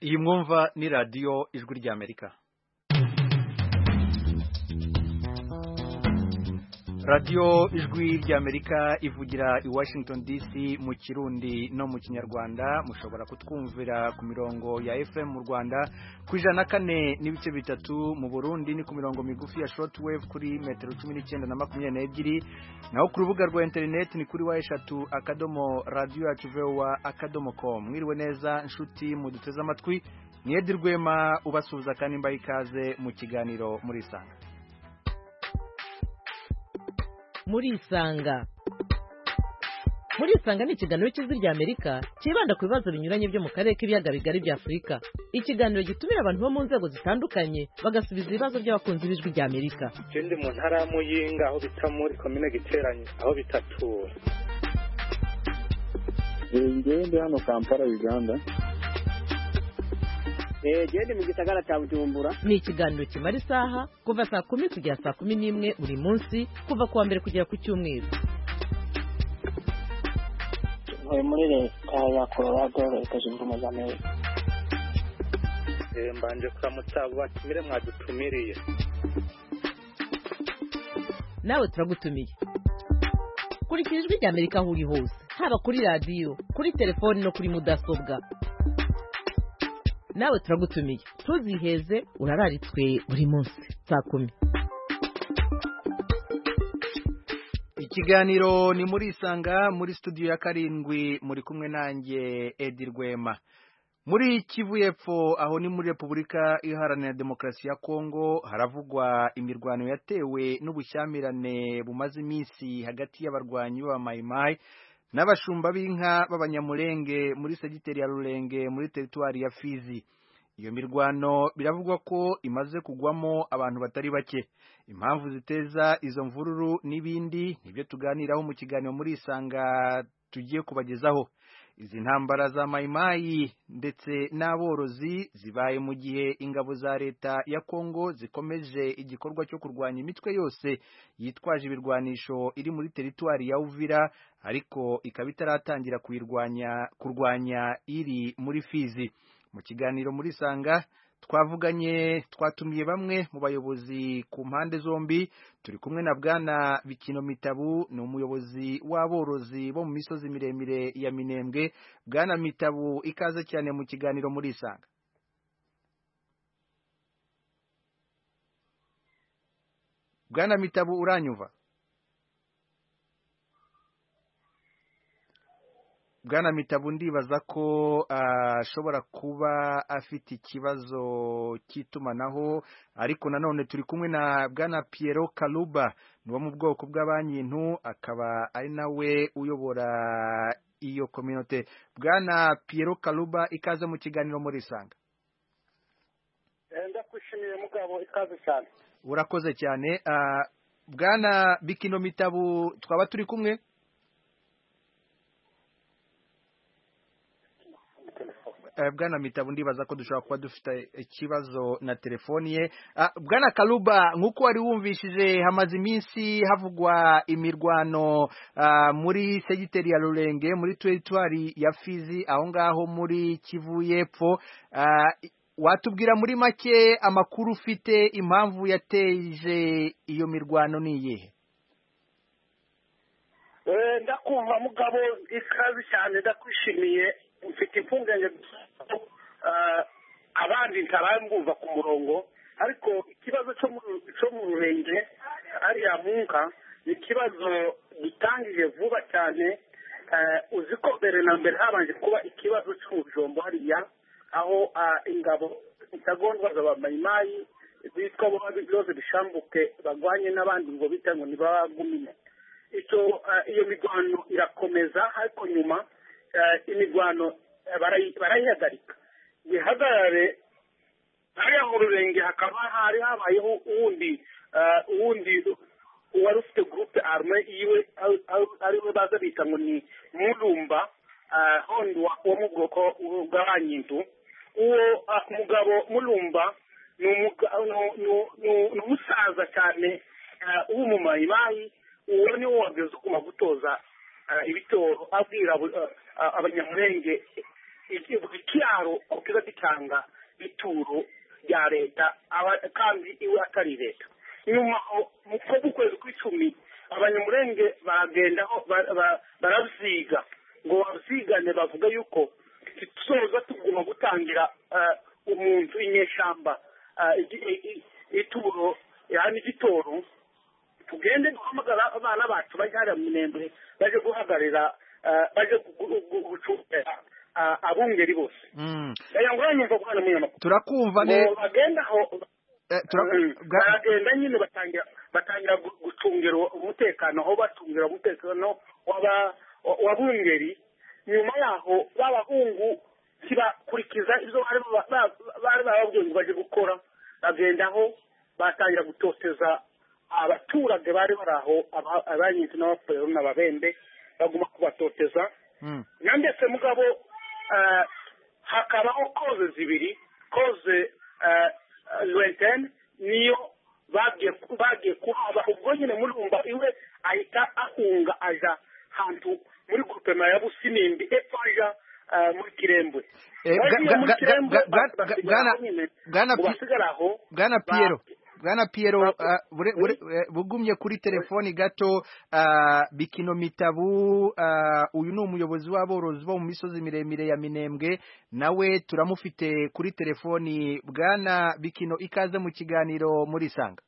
iyi mwumva ni radiyo ijwi ry'Amerika. radiyo ijwi ry'Amerika ivugira i Washington DC mu Kirundi no mu Kinyarwanda. Mushobora kutwumvira ku mirongo ya FM mu Rwanda ku 104.3, mu Burundi ni ku mirongo migufi ya shortwave kuri metero 19 na 22, naho ku rubuga rwa internet ni kuri wa3.radio.voa.com. Mwiriwe neza nshuti muduteze amatwi, ni Edi Rwema ubasuhuza kandi mbaye ikaze mu kiganiro muri Isanga. Muri Isanga ni ikiganiro cy'ijwi ry'Amerika kibanda ku bibazo binyuranye byo mu karere k'ibiyaga bigari bya Afurika. Ikiganiro gitumira abantu bo mu nzego zitandukanye bagasubiza ibibazo by'abakunzi b'ijwi ry'Amerika. Ndi mu ntara y'Amuyinga aho bita muri komine Giteranye aho bitatura. Ngende hano Kampala Uganda. Gende mu gisagara cya Bujumbura. Ni ikiganiro kimara isaha kuva saa 10 kugera saa 11 buri munsi kuva kuwa mbere kugera ku cyumweru. Muri leta ya Colorado leta zunze ubumwe za Amerika. Mbanje kuramutsa batumire mwadutumiriye. Nawe turagutumiye. Kurikira ijwi ry'Amerika aho uri hose, haba kuri radio, kuri telefone no kuri mudasobwa. Nawe turagutumiye, tuziheze urararitswe buri munsi saa 10. Ikiganiro ni muri Isanga, muri studio ya 7 muri kumwe nanjye Edi Rwema. Muri Kivu y'Epfo, aho ni muri Repubulika Iharanira Demokarasi ya Kongo, haravugwa imirwano yatewe n'ubushyamirane bumaze iminsi hagati y'abarwanyi ba Mai Mai n'abashumba b'inka b'abanyamulenge muri segiteri ya Rulenge muri teritwari ya Fizi. Iyo mirwano biravugwa ko imaze kugwamo abantu batari bake. Impamvu ziteza izo mvururu n'ibindi nibyo tuganiraho mu kiganiro muri Isanga tugiye kubagezaho. Izi ntambara za Mai Mai ndetse n'aborozi zibaye mu gihe ingabo za leta ya Kongo zikomeje igikorwa cyo kurwanya imitwe yose yitwaje ibirwanisho iri muri teritwari ya Uvira, ariko ikaba itaratangira kurwanya iri muri Fizi. Mu kiganiro muri Isanga twatumiye bamwe mu bayobozi ku mpande zombi. Turi kumwe na Bwana Bikino Mitabu, ni umuyobozi w'aborozi bo mu misozi miremire ya Minembwe. Bwana Mitabu, ikaze cyane mu kiganiro muri Isanga. Bwana Mitabu, uranyumva? Bwana Mitabu, ndibaza ko ashobora kuba afite ikibazo cy'itumanaho, ariko nanone turi kumwe na Bwana Piero Kaluba, ni wo mu bwoko bw'abanyintu, akaba ari nawe uyobora iyo community. Bwana Piero Kaluba, ikaze mu kiganiro muri Isanga. Ndakwishimiye mugabo, ikaze cyane. Urakoze cyane. Bwana Bikino Mitabu, twaba turi kumwe? Bwana Mitabu, ndibaza ko dushobora kuba dufite ikibazo na telefoni ye. Bwana Kaluba, nk'uko wari wumvishije, hamaze iminsi havugwa imirwano muri segiteri ya Rulenge muri teritwari ya Fizi, aho ngaho muri Kivu y'Epfo. Watubwira muri make amakuru ufite, impamvu yateje iyo mirwano ni iyihe? Ndakumva mugabo, ikaze cyane, ndakwishimiye. Mfite impungenge abandi ntarambumva ku murongo, ariko ikibazo cyo mu Rulenge ariya munka ni ikibazo gitangije vuba cyane. Uzi ko mbere na mbere habanje kuba ikibazo cy'ubujombo hariya, aho ingabo intagondwa za Mai Mai bitwa byose bishambuke bagwanye n'abandi ngo bita ngo ntibagumine. Iyo mirwano irakomeza, ariko nyuma imirwano barayihagarika. Gihagarare hariya mu Rulenge hakaba hari habayeho uwundi wari ufite groupe arme iwe ariwe baza bita ngo ni Mulumba hondi wo mu bwoko bw'abanyintu. Uwo mugabo Mulumba ni umusaza cyane w'umumayimayi. Uwo ni wo wageze kuma gutoza ibitoro abwira abanyamurenge ikiraro kiza gitanga ituro rya leta kandi iwe atari leta. Nyuma mu kwezi kw'icumi abanyamurenge baragendaho baravyiga ngo bavyigane bavuga yuko tuzoza tuguma gutangira umuntu inyeshamba ituro yani igitoro tugende guhamagara abana bacu bajya mu Minembwe baje guhagarira baje gucungira abungeri bose. Yanguranye mva kwana munyamakuru turakumva ne bagendaho baragenda nyine batangira gucungira umutekano aho batungira umutekano w'abungeri. Nyuma yaho babahungu kibakurikiza ibyo bari bababwiye ngo baje gukora bagendaho batangira gutoteza abaturage bari baraho abanyinzi n'abapfero n'ababembe baguma kubatoteza. Ndetse mugabo hakabaho koze zibiri koze lointaine niyo bagiye kuhaba ubwo nyine Mulumba iwe ahita ahunga aja hantu muri groupement ya Businimbi epaja muri Kirembwe. Bwana Piero bugumye kuri telefoni gato Bikino Mitabu uyu ni umuyobozi w'aborozi bo mu misozi miremire ya Minembwe nawe turamufite kuri telefoni. Bwana Bikino ikaze mu kiganiro muri Sanga.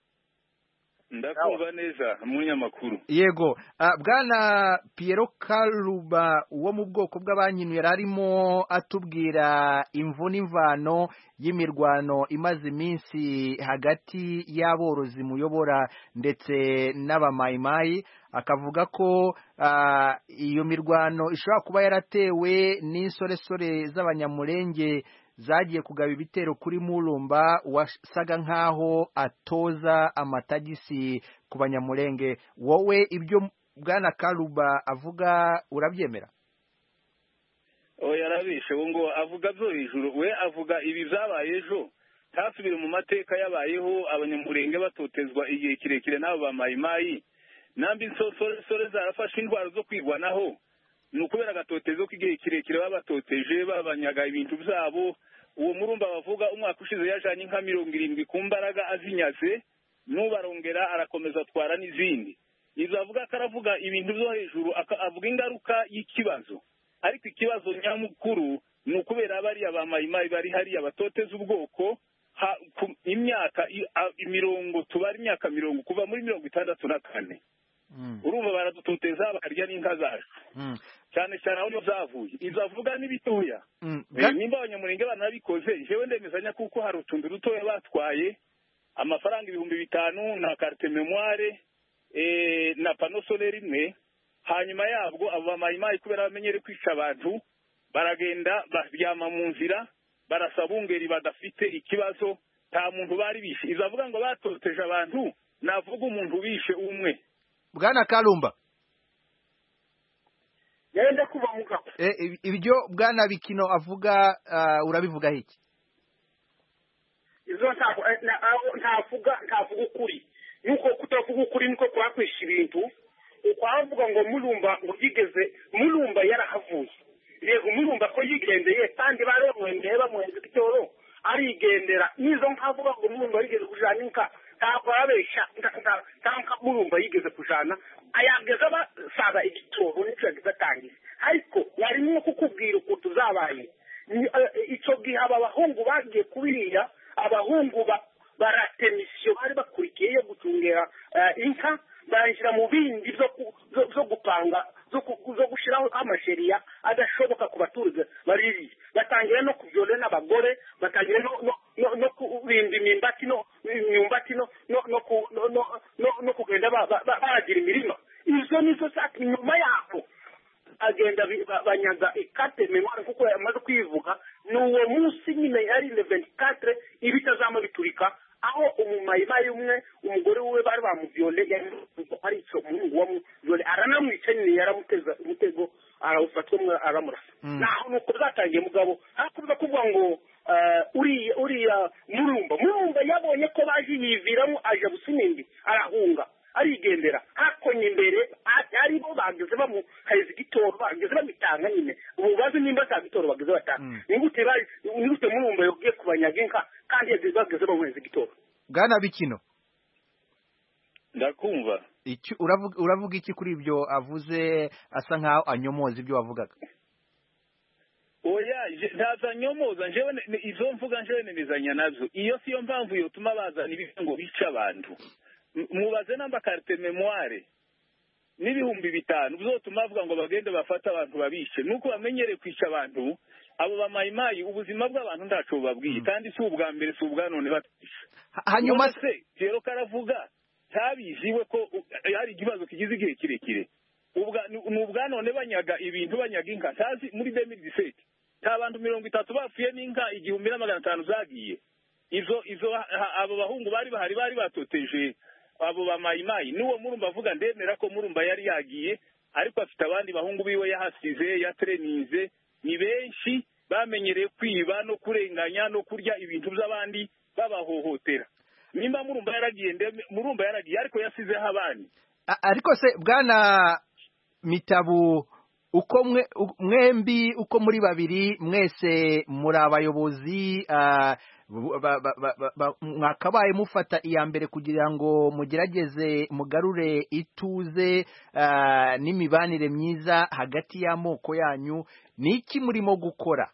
Ndakumva neza munyamakuru. Yego Bwana Piero Kaluba wo mu bwoko bw'abanyinuye yararimo atubwira imvu n'imvano y'imirwano imaze iminsi hagati y'aborozi muyobora ndetse n'abamayimayi, akavuga ko iyo mirwano ishobora kuba yaratewe n'insoresore z'abanyamurenge zagiye kugaba ibitero kuri Mulumba wasaga nkaho atoza amatagisi ku banyamurenge. Wowe ibyo Bwana Kaluba avuga urabyemera? Yarabishe ngo avuga byo hejuru, we avuga ibi byabaye ejo tasubire mu mateka yabayeho abanyamurenge batotezwa igihe kirekire n'abo bamayimayi nambi insosore zarafashe indwara zo kwigwanaho. Ni ukubera agatotezo k'igihe kirekire babatoteje babanyaga ibintu byabo. Uwo Murumba bavuga umwaka ushize yajanye inka 70 ku mbaraga azinyaze n'ubarongera arakomeza atwara n'izindi. Izo avuga karavuga ibintu byo hejuru avuga ingaruka y'ikibazo, ariko ikibazo nyamukuru ni ukubera abari abamayimayi bari hari abatoteza ubwoko imyaka imirongo tubari imyaka 70 kuva muri 64. Urumva baradutoteza bakarya n'inka zacu cyane cyane aho zavuye. Izo avuga n'ibitoya nimba abanyamurenge banabikoze jewe ndemezanya kuko hari utundi rutoya batwaye amafaranga 5,000 na carte memoire na pano solaire imwe. Hanyuma yabwo abo bamayimayi kubera bamenyere kwica abantu baragenda baryama mu nzira barasaba ungeri badafite ikibazo nta muntu bari bishe. Izo avuga ngo batoteje abantu navuga umuntu bishe umwe. Bwana Kalumba yenda kuva mugabo ibyo Bwana Bikino avuga urabivuga iki? Izo ntavuga ukuri, nuko kutavuga ukuri niko kwakwisha ibintu. Ukwavuga ngo Mulumba yarahavuye. Yego Mulumba ko yigendeye kandi baremwendeye bamwenze kitoro arigendera. Nizo nkavuga ngo Mulumba yigeze kujana inka ntabwo abesha ntanka Mulumba yigeze kujana ayageza basaba igitoro n'icyo yagizatangiye. Ariko yarimo kukubwira ukuntu zabaye icyo gihe abahungu bagiye kubiriya abahungu baratemisiyo bari bakurikiye yo gucungera inka barangira mu bindi zo gupanga zo gushiraho amasheriya adashoboka ku baturage bariri. Batangira no kubyole n'abagore, batangira no kubimba imyumbati no kugenda baragira imirima. Izo nizo sati nyuma yaho agenda banyaga ikate memoire kuko yamaze kwivuga. N'uwo munsi nyine yari 24 ibitazama biturika aho umumayimayi umwe umugore we bari bamuvyole ari cyo umuntu wamuvyole aranamwica nyine yaramuteza umutego arawufatwa aramurasa. Naho nuko zatangiye mugabo hakuza kuvuga ngo uriya Mulumba yabonye ko baje yiviramo aje Businimbi arahunga arigendera hakonye imbere ari bo bageze bamuhaiza igitoro bageze bamitanga nyine ubu bazi nimba za igitoro bageze batanu ni gute murumva yogiye kubanyaga inka kandi bageze bamweza igitoro Bwana Bikino ndakumva uravuga iki kuri ibyo avuze asa nkaho anyomoza ibyo wavugaga? oya ndaza nyomoza njewe izo mvuga njewe nemezanya nazo iyo siyo mpamvu yotuma bazana ibihe ngo bice abantu mubaze namba carte memoire n'ibihumbi 5 bizotuma bavuga ngo bagende bafata abantu babishe nuko bamenyere kwica abantu abo bamayimayi ubuzima bw'abantu ndaco babwiye kandi si ubwa mbere si ubwa none batisha hanyuma se rero karavuga tabiziwe ko ari ikibazo kigize igihe kirekire ubwa none banyaga ibintu banyaga inka tazi muri 2017 abantu 30 bapfuye n'inka 1500 zagiye izo abo bahungu bari batoteje abo bamayimayi nuwo murumba avuga ndemera ko murumba yari yagiye ariko afite abandi bahungu biwe yahasize yatrenize ni benshi bamenyereye kwiba no kurenganya no kurya ibintu by'abandi babahohotera nimba murumba yaragiye ariko yasizeho abandi ariko se Bwana Mitabu uko mwembi uko muri babiri mwese muri abayobozi mwakabaye mufata iya mbere kugira ngo mugerageze mugarure ituze n'imibanire myiza hagati y'amoko yanyu ni iki murimo gukora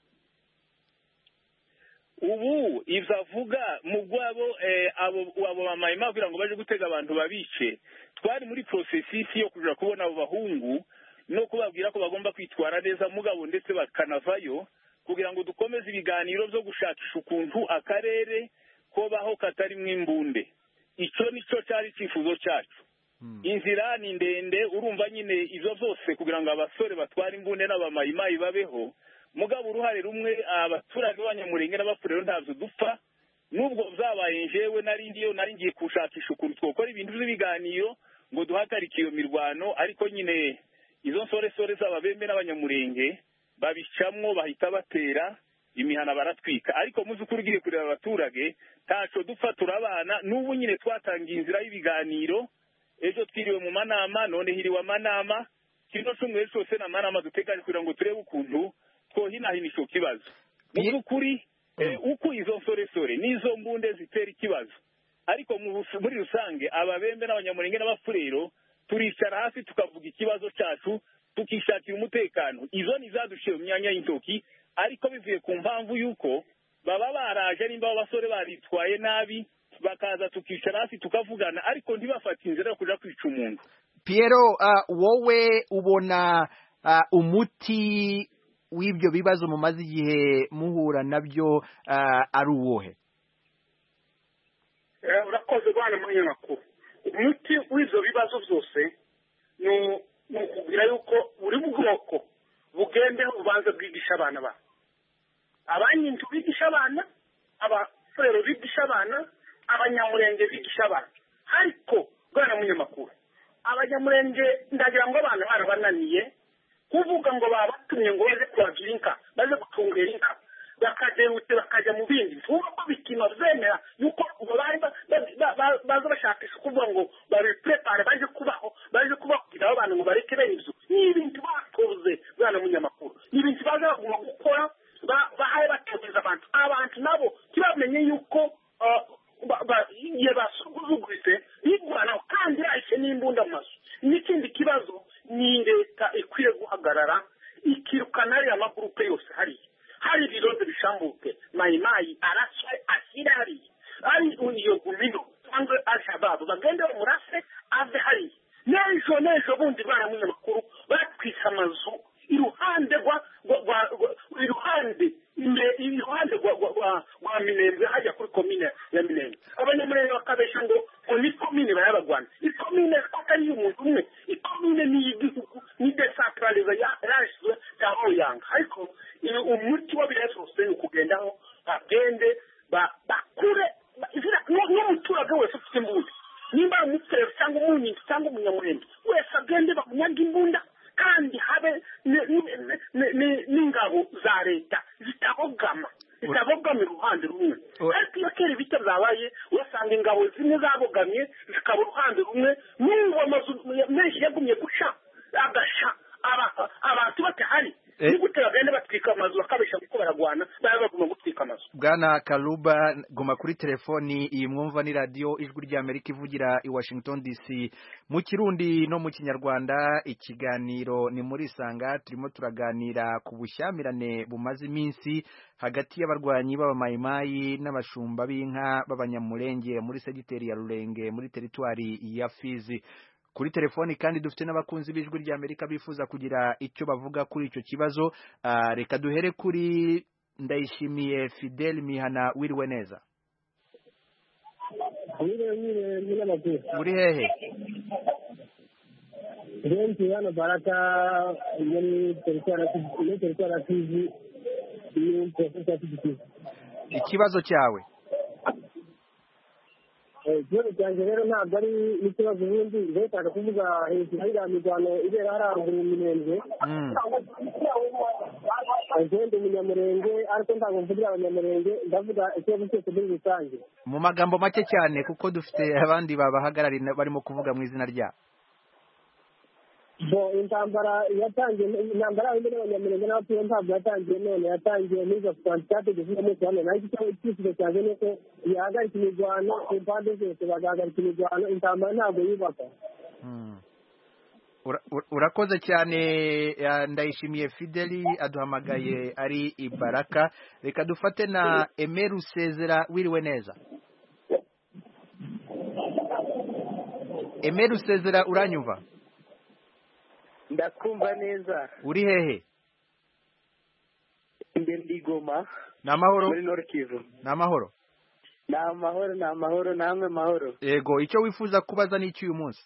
ubu ivyo avuga mu gwabo abo bamayima kugira ngo baje gutega abantu babice twari muri processus yo kuja kubona abo bahungu no kubabwira ko bagomba kwitwara neza mugabo ndetse bakanavayo kugira ngo dukomeze ibiganiro byo gushakisha ukuntu akarere ko baho katari mwimbunde ico nico cyari cifuzo cyacu inzira ni ndende urumva nyine izo zose kugira ngo abasore batwara imbunde n'abamayimayi babeho mugabo uruhare rumwe abaturage b'abanyamurenge n'abafurero ntavyo dupfa nubwo byabaye njewe nari ngiye kushakisha ukuntu twokora ibintu by'ibiganiro ngo duhagarike iyo mirwano ariko nyine izo nsore z'ababembe n'abanyamurenge babicamwo bahita batera imihana baratwika ariko muzukuri ugiye kureba abaturage taco dupfa turabana n'ubu nyine twatangiye inzira y'ibiganiro ejo twiriwe mu manama none hiriwe amanama kino cyumweru cyose n'amanama duteganya kugira ngo turebe ukuntu twohinahina ico kibazo muzukuri uko izo nsore n'izo mbunde zitera ikibazo ariko muri rusange ababembe n'abanyamurenge n'abafurero turicara hasi tukavuga ikibazo cyacu tukishakira umutekano izo nizadushiye mu myanya y'intoki ariko bivuye ku mpamvu yuko baba baraje nimba abasore baritwaye nabi bakaza tukicara hasi tukavugana ariko ntibafata inzira yo kuja kwica umuntu. Piero wowe ubona umuti w'ibyo bibazo mumaze igihe muhura nabyo ari uwohe? urakoze Bwana munyamakuru umuti w'ivyo bibazo byose ni ukubwira yuko buri bwoko bugendeho ubanza bwigisha abana babo abanyintu bigisha abana abafurero bigisha abana abanyamurenge bigisha abana ariko Bwana munyamakuru abanyamurenge ndagira ngo abana barabananiye kuvuga ngo babatumye ngo baze kubagira inka baze gutungera inka bakajya bakajya mu bindi vuba ko bikino zemera yuko baza bashakisha kuvuga ngo babiprepare baje kubaho kugira abantu ngo bareke bene ibyo ni ibintu batoze Bwana munyamakuru ni ibintu baza bagomba gukora bahaye bateza abantu nabo kibamenye yuko igihe basuguzuguritse bigwana kandi rahise n'imbunda mu maso n'ikindi kibazo ni leta ikwiye guhagarara ikirukana ariya magurupe yose hari ibirondo bishambuke mayimayi araswe ashyira hariya ari iyo gumino cyangwa al-shababu bagende bamurase ave hariya n'ejo bundi Bwana munyamakuru batwise amazu iruhande rwa Minembwe hajya kuri komine ya Minembwe abanyamurenge bakabesha ngo ni komine bayabagwana ikomine atari y'umuntu umwe ikomine ni y'igihugu ni decentralize yarashizwe aho yanga ariko umuti w'abiresuruse ni ukugendaho bagende bakure n'umuturage wese ufite imbunda nimba umufurero cyangwa umunyinzi cyangwa umunyamurenge wese agende bamunyaga imbunda kandi habe n'ingabo za leta zitabogama uruhande rumwe ariko iyo kera ibitero byabaye urasanga ingabo zimwe zabogamye zikaba uruhande rumwe n'ubu amazu menshi yagumye guca agasha abantu batahari ni gute bagenda batwika amazu kibazo. Bwana Kaluba, guma kuri telefoni. Iyi mwumva ni radio Ijwi ry'Amerika ivugira i Washington DC mu Kirundi no mu Kinyarwanda. Ikiganiro ni muri Sanga, turimo turaganira ku bushyamirane bumaze iminsi hagati y'abarwanyi b'abamayimayi n'abashumba b'inka b'abanyamurenge muri segiteri ya Rurenge muri teritwari ya Fizi. Kuri telefoni kandi dufite n'abakunzi b'Ijwi ry'Amerika bifuza kugira icyo bavuga kuri icyo kibazo. Reka duhere kuri Ndayishimiye Fidel Mihana. Wiriwe neza? Uri hehe? Benshi hano Baraka muri teritwari Fizi ni profesa Fizi. Ikibazo cyawe? Ikibazo cyanjye rero ntabwo ari ikibazo ubundi ndashaka kuvuga hejuru y'iriya mirwano ibera hariya haruguru mu Minembwe. Agenda umunyamurenge ariko ntabwo mvugira abanyamurenge, ndavuga ikibazo cyose muri rusange. Mu magambo make cyane kuko dufite abandi babahagarariye barimo kuvuga mu izina ryabo. Intambara y'abanyamurenge n'abatuye ntabwo yatangiye none, yatangiye muri za sitade dufite muri Rwanda. Naho icyifuzo cyanjye ni uko yahagarika imirwano ku mpande zose, bagahagarika imirwano, intambara ntabwo yubaka. Urakoze cyane. Ndayishimiye Fideli aduhamagaye ari Ibaraka. Reka dufate na Aime Rusezera. Wiriwe neza? Aime Rusezera, uranyumva? Ndakumva neza. Uri hehe? Ndi Goma. Namahoro? Muri Nord Kivu. Namahoro? Namahoro namwe mahoro. Yego, icyo wifuza kubaza ni iki uyu munsi?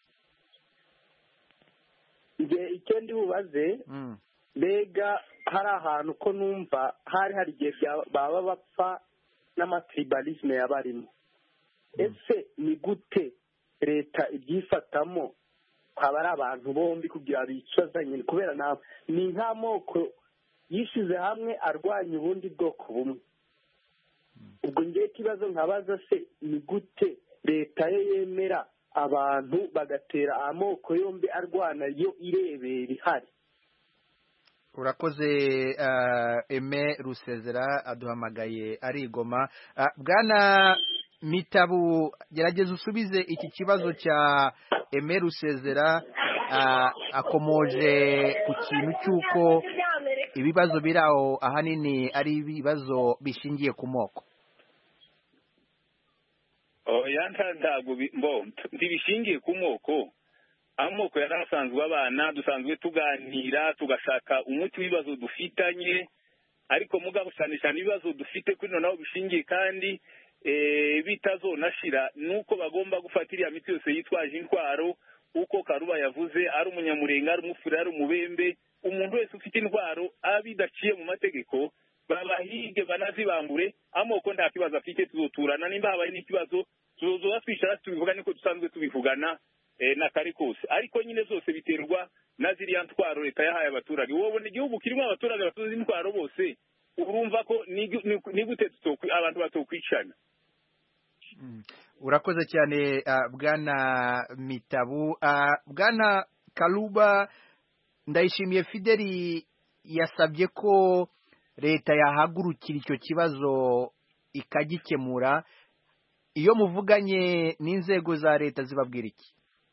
Icyo ndi bubaze, mbega hari ahantu ko numva hari igihe baba bapfa n'amatribalisme yabarimo. Ese ni gute leta ibyifatamo kwaba ari abantu bombi kugira bicazanye, kubera ni nk'amoko yishize hamwe arwanya ubundi bwoko bumwe? Ubwo ngiye ikibazo nkabaza, se ni gute leta ye yemera abantu bagatera amoko yombi arwana yo irebera ihari? Urakoze. Aime Rusezera aduhamagaye ari Goma. Bwana Mitabu, gerageza usubize iki kibazo cya Aime Rusezera. Akomoje ku kintu cy'uko ibibazo biraho ahanini ari ibibazo bishingiye ku moko. Ntabwo ntibishingiye ku moko. Amoko yari asanzwe abana, dusanzwe tuganira tugashaka umuti w'ibibazo dufitanye, ariko mugabo cyane cyane ibibazo dufite kuri none aho bishingiye kandi bitazonashira nuko bagomba gufata iriya miti yose yitwaje intwaro, uko Karuba yavuze, ari umunyamurenge, ari umufuri, ari umubembe, umuntu wese ufite intwaro abidaciye mu mategeko babahige banazibambure. Amoko nta kibazo afite, tuzoturana. Nimba habaye n'ikibazo tuzoza twicara tubivuga niko dusanzwe tubivugana na kare kose, ariko nyine zose biterwa na ziriya ntwaro leta yahaye abaturage. Wowe ni igihugu kirimo abaturage batuzi intwaro bose, urumva ko ni gute abantu batokwicana? Urakoze cyane Bwana Mitabu. Bwana Kaluba, Ndayishimiye Fideli yasabye ko leta yahagurukira icyo kibazo ikagikemura. Iyo muvuganye n'inzego za leta zibabwira iki?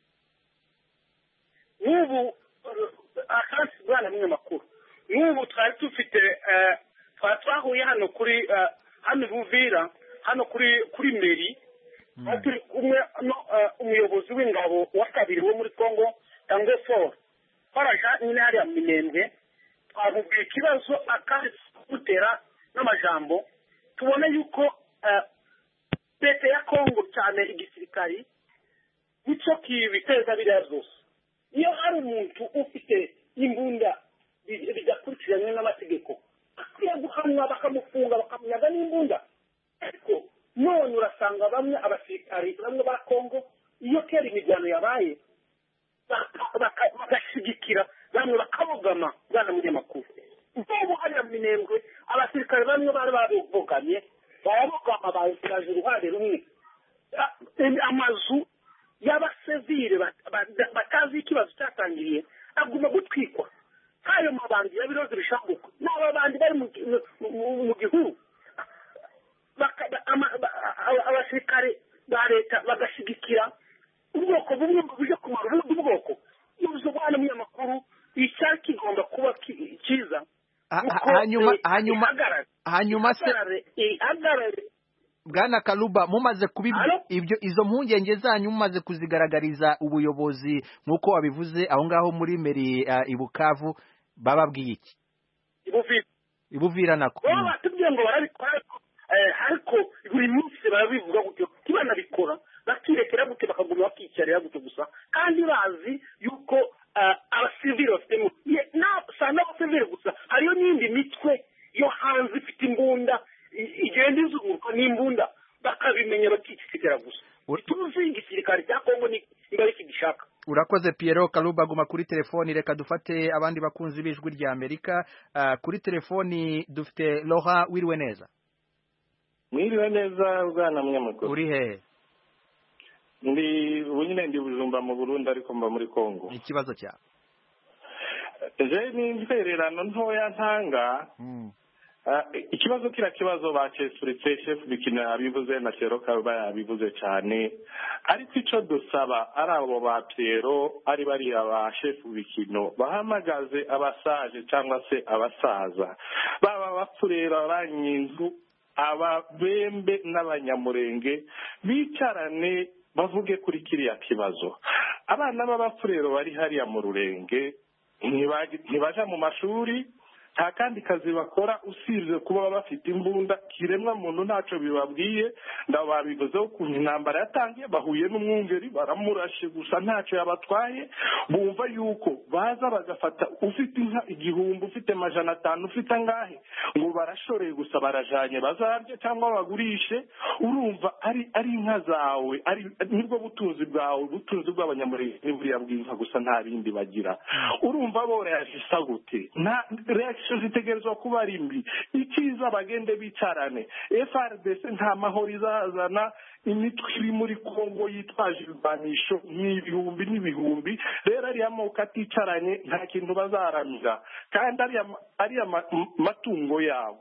N'ubu akansi bwana munyamakuru, n'ubu twari dufite twahuye hano kuri hano Buvira, hano kuri meri, turi kumwe umuyobozi w'ingabo wa kabiri wo muri Kongo Tango Fort, twaraja nyine hariya mu Minembwe, twamubwiye ikibazo akansi gutera n'amajambo. Tubone yuko leta ya Kongo cyane igisirikari nicyo kibiteza biriya byose. Iyo hari umuntu ufite imbunda bidakurikiranye n'amategeko, akwiye guhanwa bakamufunga bakamunyaga n'imbunda. Ariko none urasanga bamwe abasirikari bamwe ba Kongo, iyo kera imirwano yabaye bagashyigikira, bamwe bakabogama. Bwana munyamakuru, nk'ubu hariya mu Minembwe abasirikare bamwe bari babogamye, barabogama basiraje uruhande rumwe. Amazu y'abasivile batazi ikibazo cyatangiriye aguma gutwikwa. Hayo mabandi yabiroze bishambuka n'aba bandi bari mu gihuru abasirikare ba leta bagashyigikira ubwoko bumwe buje kumara ubundi bwoko yuzuye umwana w'umunyamakuru icyari kigomba kuba cyiza hanyuma se Bwana Kaluba mumaze ibyo izo mpungenge zanyu mumaze kuzigaragariza ubuyobozi nk'uko wabivuze aho ngaho muri meri ibukavu bababwiye iki ibuvira nako batubwiye ngo barabikora ariko buri munsi barabivuga gutyo kibanabikora bakirekera gute bakaguma bakicarira gutyo gusa kandi bazi yuko abasivili bafite sana abasivili gusa hariyo n'indi mitwe yo hanze ifite imbunda igenda izunguruka n'imbunda bakabimenya bakicikira gusa tuzi igisirikare cya Kongo niba kigishaka. Urakoze Pierrot Kaluba, guma kuri telefoni, reka dufate abandi bakunzi b'ijwi rya Amerika. Kuri telefoni dufite Laurent, wiriwe neza? Mwiriwe neza bwana munyamakuru. Uri he? Ndi Bujumbura mu Burundi ariko mba muri Kongo. Ikibazo cyawe? Je ni intererano ntoya ntanga. Ikibazo kibazo bacesuritse chef bikina abivuze na Pierrot Kaluba yabivuze cyane, ariko ico dusaba ari abo ba Pierrot ari bari aba chef bikino bahamagaze abasaje cyangwa se abasaza baba bapfurera abanyinzu ababembe n'abanyamurenge bicarane bavuge kuri kiriya kibazo. Abana b'abapfurero bari hariya mu Rurenge ntibaja mu mashuri, nta kandi kazi bakora usibye kuba bafite imbunda. Kiremwa muntu ntacyo bibabwiye, ndabo babivuzeho ukuntu intambara yatangiye, bahuye n'umwungeri baramurashe gusa ntacyo yabatwaye. Bumva yuko baza bagafata ufite inka 1000, ufite 500, ufite angahe ngo barashoreye gusa barajanye bazarye cyangwa bagurishe. Urumva ari inka zawe, nibwo butunzi bwawe, butunzi bw'abanyamurenge buriya bw'inka gusa nta bindi bagira. Urumva bore yashisa gute? Na zitegerezwa kuba ari mbi. Ikiza bagende bicarane. FRDC nta mahoro izazana, imitwe iri muri Kongo yitwaje ibbanisho n'ibihumbi n'ibihumbi. Rero ari amoko aticaranye nta kintu bazaramira, kandi ari matungo yabo.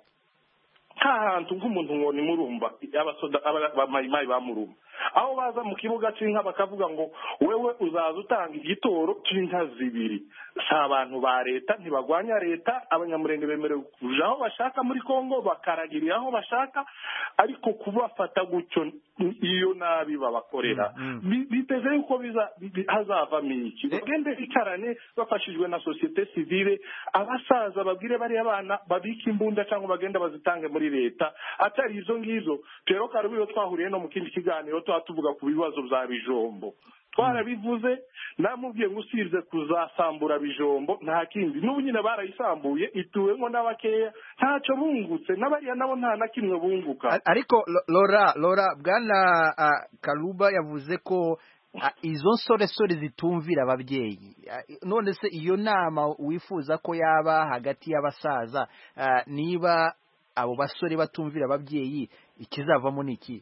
Hantu nk'umuntu ngo ni Murumba, abasoda abamayimayi ba Murumba, aho baza mu kibuga cy'inka bakavuga ngo wewe uzaza utanga igitoro cy'inka 2. Si abantu ba leta, ntibagwanya leta. Abanyamurenge bemerewe kuja aho bashaka muri Kongo, bakaragirira aho bashaka, ariko kubafata gutyo iyo nabi babakorera biteze yuko hazavamo iki. Bagende bicarane bafashijwe na societe civile, abasaza babwire bari abana babika imbunda cyangwa bagenda bazitange muri leta. Atari izo ngizo Pierrot Kaluba twahuriye no mu kindi kiganiro tuvuga ku bibazo bya Bijombo, twarabivuze namubwiye ngo usibye kuzasambura Bijombo nta kindi. N'ubu nyine barayisambuye ituwemo n'abakeya, ntacyo bungutse, n'abariya nabo nta na kimwe bunguka. Ariko Laura Bwana Kaluba yavuze ko izo nsoresore zitumvira ababyeyi. None se iyo nama wifuza ko yaba hagati y'abasaza, niba abo basore batumvira ababyeyi ikizavamo niki?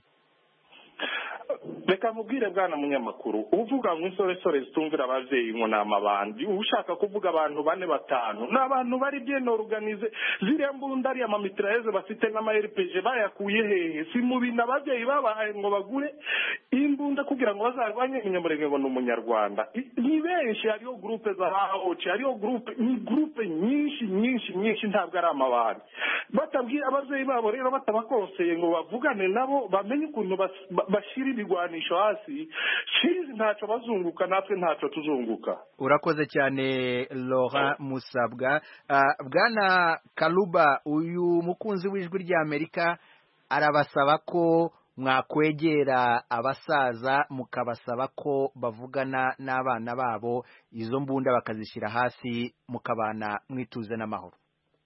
Reka mubwire bwana munyamakuru, uvuga ngo insoresore zitumvira abavyeyi ngo namabandi, ushaka kuvuga abantu 4 5 n'abantu bari bien organize. Ziriya mbunda ari amamitraeze bafite n'ama RPG bayakuye hehe? Si mu bintu abavyeyi babahaye ngo bagure imbunda kugira ngo bazarwanye Umunyamurenge ngo n'Umunyarwanda. Ni benshi, hariyo groupe za haoci, hariyo groupe nyinshi ntabwo ari amabandi. Batabwira abavyeyi babo rero batabakonseye ngo bavugane nabo bamenye ukuntu bashira ibigwanisho hasi, shizi ntacyo bazunguka, natwe ntacyo tuzunguka. Urakoze cyane Laurent Musabwa. Bwana Kaluba, uyu mukunzi w'ijwi rya Amerika arabasaba ko mwakwegera abasaza mukabasaba ko bavugana n'abana babo, izo mbunda bakazishyira hasi, mukabana mwituze n'amahoro.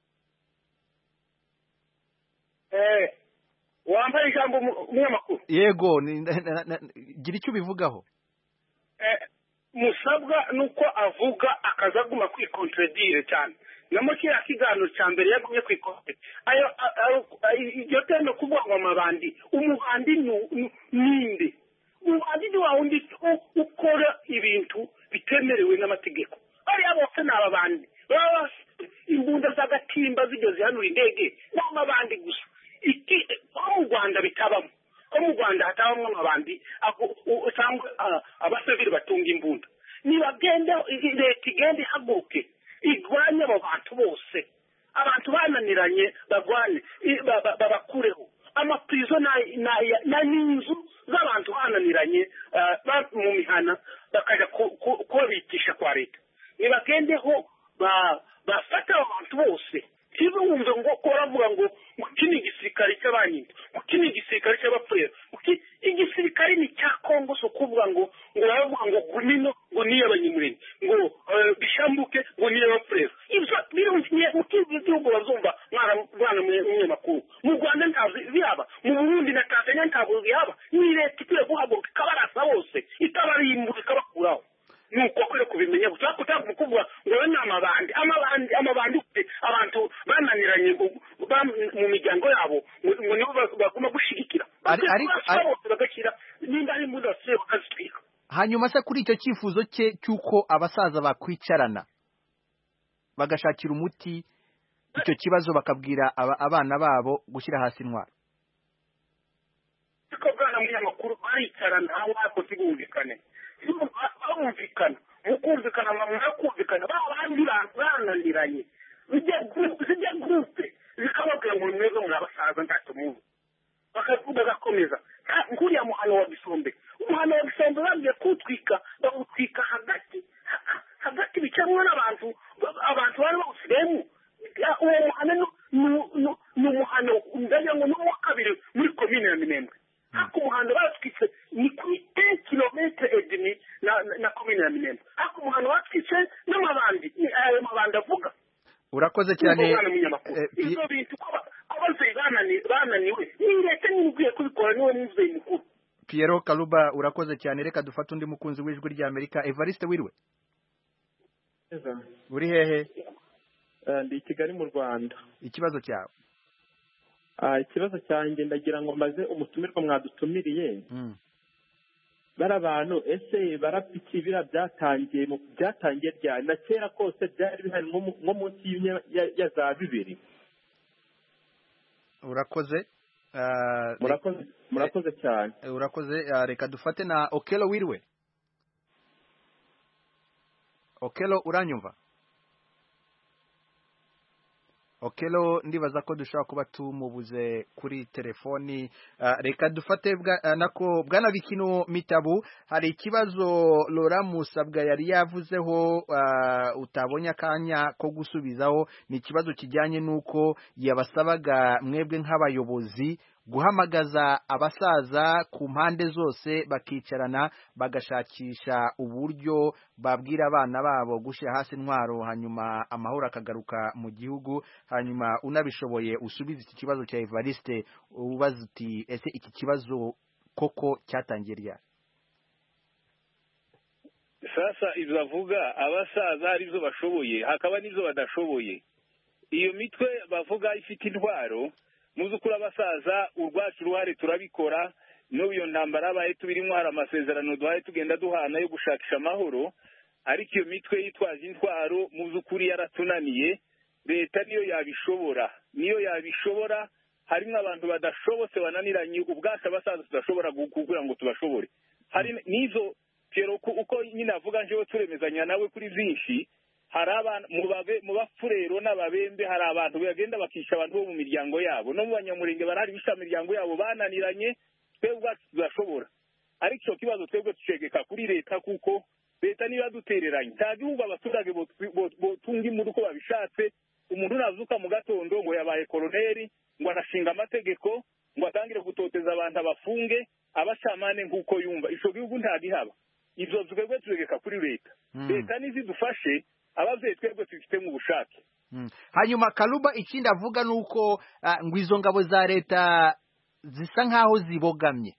Wambaye ijambo munyamakuru? Yego, gira icyo bivugaho. Musabwa nuko avuga akazaguma kwikontredire cyane. Namo kiriya kiganiro cya mbere yagumye kwikontredire. Iryo teme kuvuga ngo amabandi, umubandi ninde? Umubandi ni wa wundi ukora ibintu bitemerewe n'amategeko. Ariya bose ni ababandi. Baba imbunda z'agatimba zigeze hano indege n'amabandi gusa. Mu Rwanda bitabamo. cyangwa amabandi cyangwa abasivili batunga imbunda nibagende leta igende ihaguruke igwanye abo bantu bose abantu bananiranye bagwane babakureho amaprizo na n'inzu z'abantu bananiranye mu mihana bakajya kubabitisha kwa leta nibagendeho bafata abantu bose ntibumve ngo baravuga ngo iki ni igisirikare cy'abanyinda iki ni igisirikare cy'abapfurero igisirikare ni cya kongo so kuvuga ngo baravuga ngo gunino ngo niyo abanyamurenge ngo bishambuke ngo niyo abapfurero ibyo birumviye mu kindi gihugu bazumva mwana munyamakuru mu rwanda ntabwo bihaba mu burundi na tanzania ntabwo bihaba ni leta ikwiye guhaguruka ikabarasa bose ikabarimbura ikabakuraho nuko kwere kubimenya gusa kutavuga kuvuga ngo ni amabandi abantu bananiranye mu miryango yabo ngo nibo baguma gushigikira ariko bagashyira nimba ari imbunda basiye bakazitwika. Hanyuma se kuri icyo cyifuzo cye cy'uko abasaza bakwicarana bagashakira umuti icyo kibazo bakabwira abana babo gushyira hasi intwaro ariko bwana munyamakuru baricarana aho bakoze bumvikane bumvikana mu kumvikana kumvikana babandi bananiranye zijya gurupe zikababwira ngo mwebwe muri abasaza ntatumuntu bagakomeza nkuriya muhano wa gisombe umuhano wa gisombe bagiye kuwutwika bawutwika hagati bicamwa n'abantu bari bawusiremu uwo muhano ni umuhano ndagira ngo ni uwa kabiri muri komine ya Minembwe hako umuhanda batwitse ni kuri 10 kilometre edini na komine ya Minembwe hako umuhanda batwitse n'amabandi ayo mabandi avuga. Urakoze cyane ibyo bintu ko abazeye bananiwe ni leta n'ibwiye kubikora niwe n'uzeye mukuru. Pierrot Kaluba urakoze cyane reka dufate undi mukunzi w'ijwi rya Amerika Evariste wiriwe uri hehe? Ndi Kigali mu Rwanda. Ikibazo cyawe? Ikibazo cyanjye ndagira ngo maze umutumirwa mwadutumiriye barabantu ese barapiki bira byatangiye ryari na kera kose byari bihari nko munsi ya za 2. Urakoze murakoze cyane. Urakoze reka dufate na Okelo wiriwe. Okelo uranyumva? Okelo ndibaza ko dushobora kuba tumubuze kuri telefoni. Reka dufate bwana Bikino Mitabu hari ikibazo Laura Musabwa yari yavuzeho utabonye akanya ko gusubizaho ni ikibazo kijyanye nuko yabasabaga mwebwe nk'abayobozi guhamagaza abasaza ku mpande zose bakicarana bagashakisha uburyo babwira abana babo gushyira hasi intwaro hanyuma amahoro akagaruka mu gihugu. Hanyuma unabishoboye usubize iki kibazo cya Evariste ubaza uti ese iki kibazo koko cyatangiye ryari? Sasa ibyo avuga abasaza arizo bashoboye hakaba nizo badashoboye. Iyo mitwe bavuga ifite intwaro muzukura abasaza urwacu ruhare turabikora n'uyo ntambara baye tubirimo hari amasezerano duhaye tugenda duhana yo gushakisha amahoro ariko iyo mitwe yitwaje intwaro muzukuri yaratunaniye leta niyo yabishobora harimo abantu badashobotse bananiranye ubwacu abasaza tudashobora kugira ngo tubashobore hari nizo Pierrot uko nyine avuga njewe turemezanya nawe kuri byinshi hari abantu mu bafurero n'ababembe hari abantu bagenda bakisha abantu bo mu miryango yabo no mu banyamurenge barahari bisha miryango yabo bananiranye twebwe ubwacu tudashobora ariko icyo kibazo twebwe tucegeka kuri leta kuko leta niyo yadutereranye nta gihugu abaturage botunga imbuto uko babishatse umuntu nazuka mu gatondo ngo yabaye koloneli ngo anashinga amategeko ngo atangire gutoteza abantu abafunge abashamane nk'uko yumva icyo gihugu nta gihaba ibyo twebwe tucegeka kuri leta leta nizidufashe abavye twebwe tufite mu bushake. Hanyuma Kaluba ikindi avuga nuko ngo izo ngabo za leta zisa nkaho zibogamye.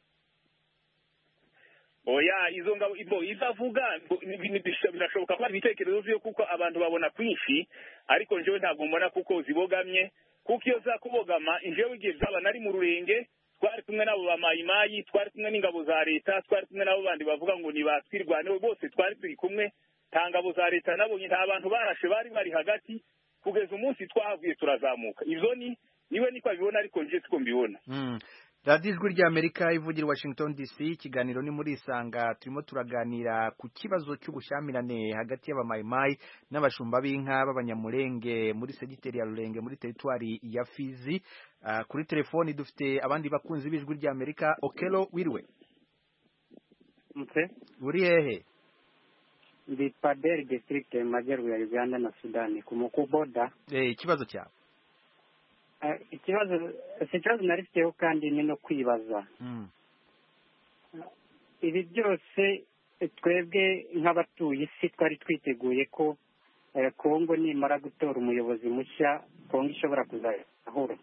Oya izo ngabo izavuga binashoboka ko ibitekerezo byo kuko abantu babona kwinshi ariko njewe ntabwo mbona kuko zibogamye kuko iyo za kubogama njewe igihe zaba nari mu Rurenge twari kumwe nabo ba Mayimayi twari kumwe n'ingabo za leta twari kumwe nabo bandi bavuga ngo ni batwirwane bose twari turi kumwe tangabo za leta nabonye nta bantu barashe bari hagati kugeza umunsi twahavuye turazamuka ivyo niwe niko abibona ariko nje siko mbibona. radiyo ijwi ry'Amerika ivugira Washington DC. Ikiganiro ni muri Isanga, turimo turaganira ku kibazo cy'ubushyamirane hagati y'abamayimayi n'abashumba b'inka b'abanyamulenge muri segiteri ya Rulenge muri teritwari ya Fizi. Kuri telefoni dufite abandi bakunzi b'ijwi ry'Amerika. Okelo, wiriwe? Uri hehe? Ndi Paderi district mu majyaruguru ya Uganda na Sudani ku mukuboda. Ikibazo cyawe? Ikibazo narifiteho kandi ni no kwibaza. Ibi byose twebwe nk'abatuye isi twari twiteguye ko Kongo nimara gutora umuyobozi mushya Kongo ishobora kuzahura.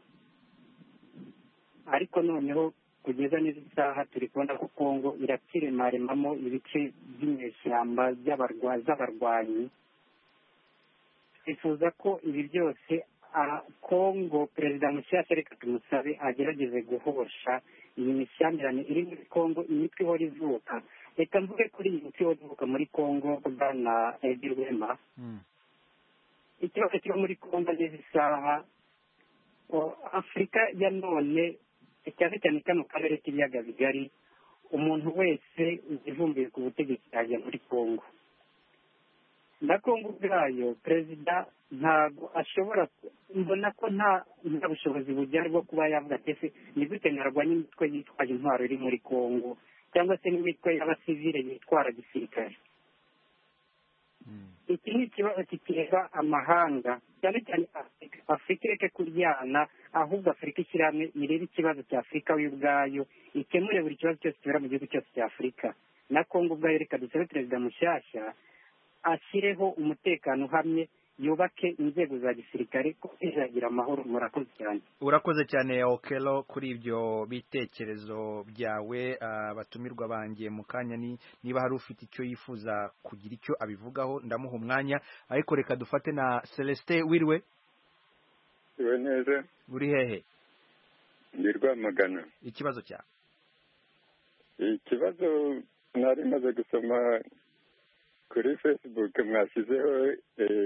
Ariko noneho kugeza n'izi saha turi kubona ko Kongo irakiremaremamo ibice by'inyeshyamba z'abarwanyi. Twifuza ko ibi byose Kongo perezida mushyashya reka tumusabe agerageze guhosha iyi mishyamirane iri muri Kongo, imitwe ihora ivuka. Reka mvuge kuri iyi mitwe ihora ivuka muri Kongo bwana Edi Rwema. Ikibazo kiri muri Kongo n'izi saha Afurika ya none cyane cyane kano karere k'ibiyaga bigari, umuntu wese uvumbuye ku butegetsi yajya muri Kongo. Na Kongo ubwayo perezida ntabwo ashobora, mbona ko nta bushobozi bugera bwo kuba yavuga ati ni gute narwanya imitwe yitwaje intwaro iri muri Kongo cyangwa se n'imitwe y'abasivile yitwara gisirikare. Iki ni ikibazo kikireba amahanga, cyane cyane Afurika ireke kuryana, ahubwo Afurika ishyira hamwe irebe ikibazo cya Afurika ubwayo, ikemure buri kibazo cyose kibera mu gihugu cyose cya Afurika. Na Kongo ubwayo reka dusabe perezida mushyashya ashyireho umutekano uhamye, yubake inzego za gisirikare ko izagira amahoro. Murakoze cyane. Urakoze cyane Okelo kuri ibyo bitekerezo byawe. Batumirwa banjye mu kanya niba hari ufite icyo yifuza kugira icyo abivugaho ndamuha umwanya, ariko reka dufate na Celestin. Wiriwe? Iwe neza. Uri hehe? Ndi Rwamagana. Ikibazo cyawe? Ikibazo nari maze gusoma kuri Facebook mwashyizeho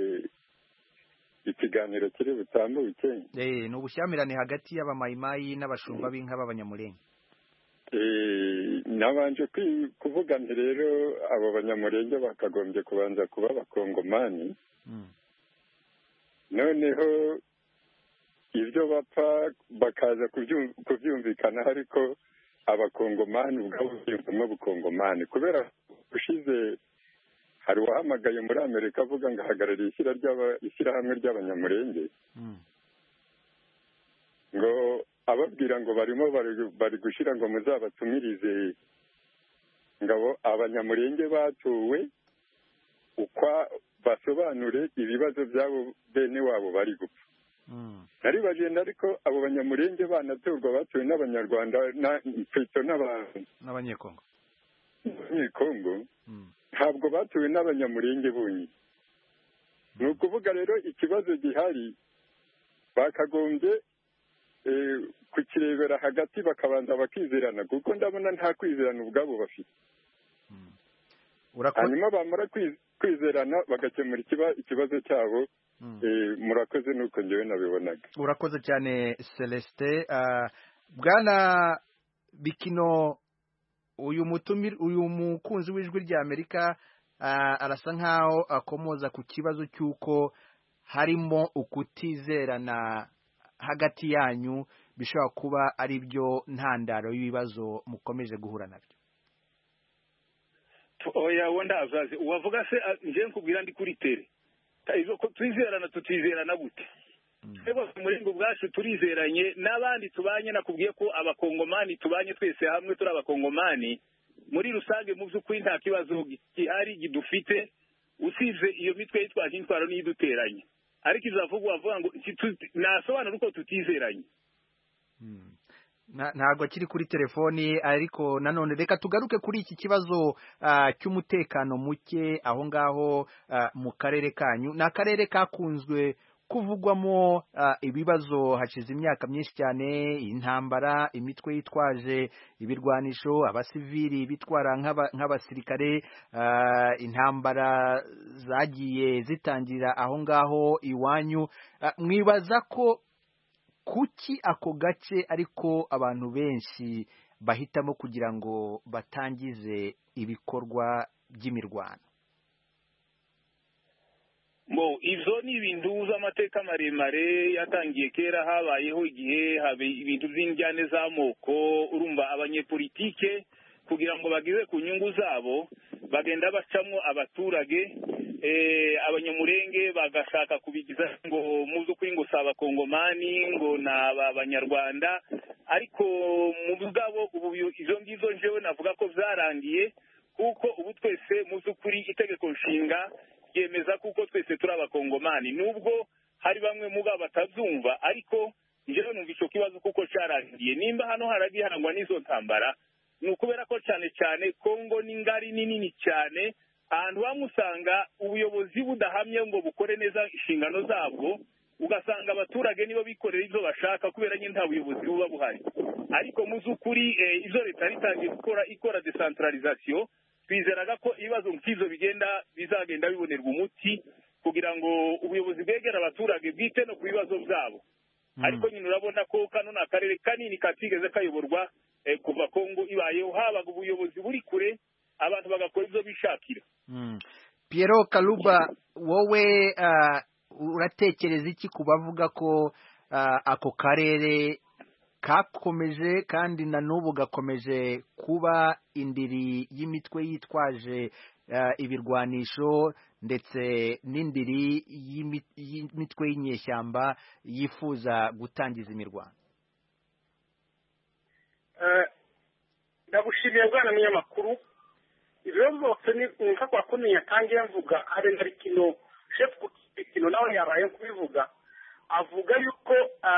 ikiganiro kiri butambuke. Ni ubushyamirane hagati y'abamayimayi n'abashumba b'inka b'abanyamulenge. Nabanje kuvuga nti rero abo banyamulenge bakagombye kubanza kuba abakongomani. Noneho ibyo bapfa bakaza kubyumvikana, ariko abakongomani ubwabo biyumvamo bukongomani, kubera ushize hari uwahamagaye muri Amerika avuga ngo ahagarariye ishyirahamwe ry'abanyamulenge, ngo ababwira ngo barimo bari gushyira ngo muzabatumirize ngabo abanyamulenge batuwe ukwa basobanure ibibazo byabo bene wabo bari gupfa. Nari bagenda ariko abo banyamulenge banaturwa batuwe n'abanyarwanda n'abanyekongo. Ntabwo batuwe n'abanyamulenge bonyine. Ni ukuvuga rero ikibazo gihari bakagombye kukirebera hagati bakabanza bakizerana, kuko ndabona nta kwizerana ubwabo bafite. Hanyuma bamara kwizerana bagakemura ikibazo cyabo. Murakoze nuko njyewe nabibonaga. Urakoze cyane Celestin. Bwana Bikino, uyu mukunzi w'ijwi ry'Amerika arasa nkaho akomoza ku kibazo cy'uko harimo ukutizerana hagati yanyu, bishobora kuba ari byo ntandaro y'ibibazo mukomeje guhura nabyo. Oya wenda azaze uwavuga se nje nkubwira ndi kuri tere twizerana tutizerana gute? Ego muringo bwacu turizeranye, n'abandi tubanye nakubwiye ko abakongomani tubanye twese hamwe turi abakongomani muri rusange. Mu by'ukuri nta kibazo gihari gidufite, usize iyo mitwe yitwaje intwaro n'iduteranye, ariko izavugwa avuga ngo nasobanura uko tutizeranye. Ntabwo kiri kuri telefoni, ariko nanone reka tugaruke kuri iki kibazo cy'umutekano muke aho ngaho mu karere kanyu. Ni akarere kakunzwe kuvugwamo ibibazo hashize imyaka myinshi cyane, intambara, imitwe yitwaje ibirwanisho, abasivili bitwara nk'abasirikare, intambara zagiye zitangira aho ngaho iwanyu. Mwibaza ko kuki ako gace ariko abantu benshi bahitamo kugira ngo batangize ibikorwa by'imirwano? izo ni ibintu z'amateka maremare yatangiye kera, habayeho igihe ibintu by'injyane z'amoko. Urumva abanyepolitike kugira ngo bageze ku nyungu zabo bagenda bacamo abaturage, abanyamurenge bagashaka kubigiza ngo muzi ukuri ngo si abakongomani ngo ni abanyarwanda, ariko mu bwabo ubu izo ngizo njyewe navuga ko byarangiye, kuko ubu twese muzi ukuri itegeko nshinga yemeza kuko twese turi abakongomani, nubwo hari bamwe mu babo batabyumva, ariko njyewe numva icyo kibazo kuko cyarangiye. Nimba hano haragiye harangwa n'izo ntambara, ni ukubera ko cyane cyane Kongo ni ngari, ni nini cyane, ahantu bamusanga ubuyobozi budahamye ngo bukore neza inshingano zabwo, ugasanga abaturage nibo bikorera ibyo bashaka kubera nyine nta buyobozi buba buhari. Ariko mu by'ukuri izo leta ritangiye ikora decentralisation, twizeraga ko ibibazo nk'ibyo bizagenda bibonerwa umuti kugira ngo ubuyobozi bwegera abaturage bwite no ku bibazo byabo. Ariko nyine urabona ko kano ni akarere kanini katigeze kayoborwa kuva Kongo ibayeho, habaga ubuyobozi buri kure, abantu bagakora ibyo bishakira. Pierrot Kaluba, wowe uratekereza iki ku bavuga ko ako karere kakomeje kandi na n'ubu gakomeje kuba indiri y'imitwe yitwaje ibirwanisho ndetse n'indiri y'imitwe y'inyeshyamba yifuza gutangiza imirwano? ndagushimiye bwana munyamakuru. ibyo byose ni nka kwa kuni yatangiye mvuga, hari na Rikino chef Rikino nawe yabaye kubivuga, avuga yuko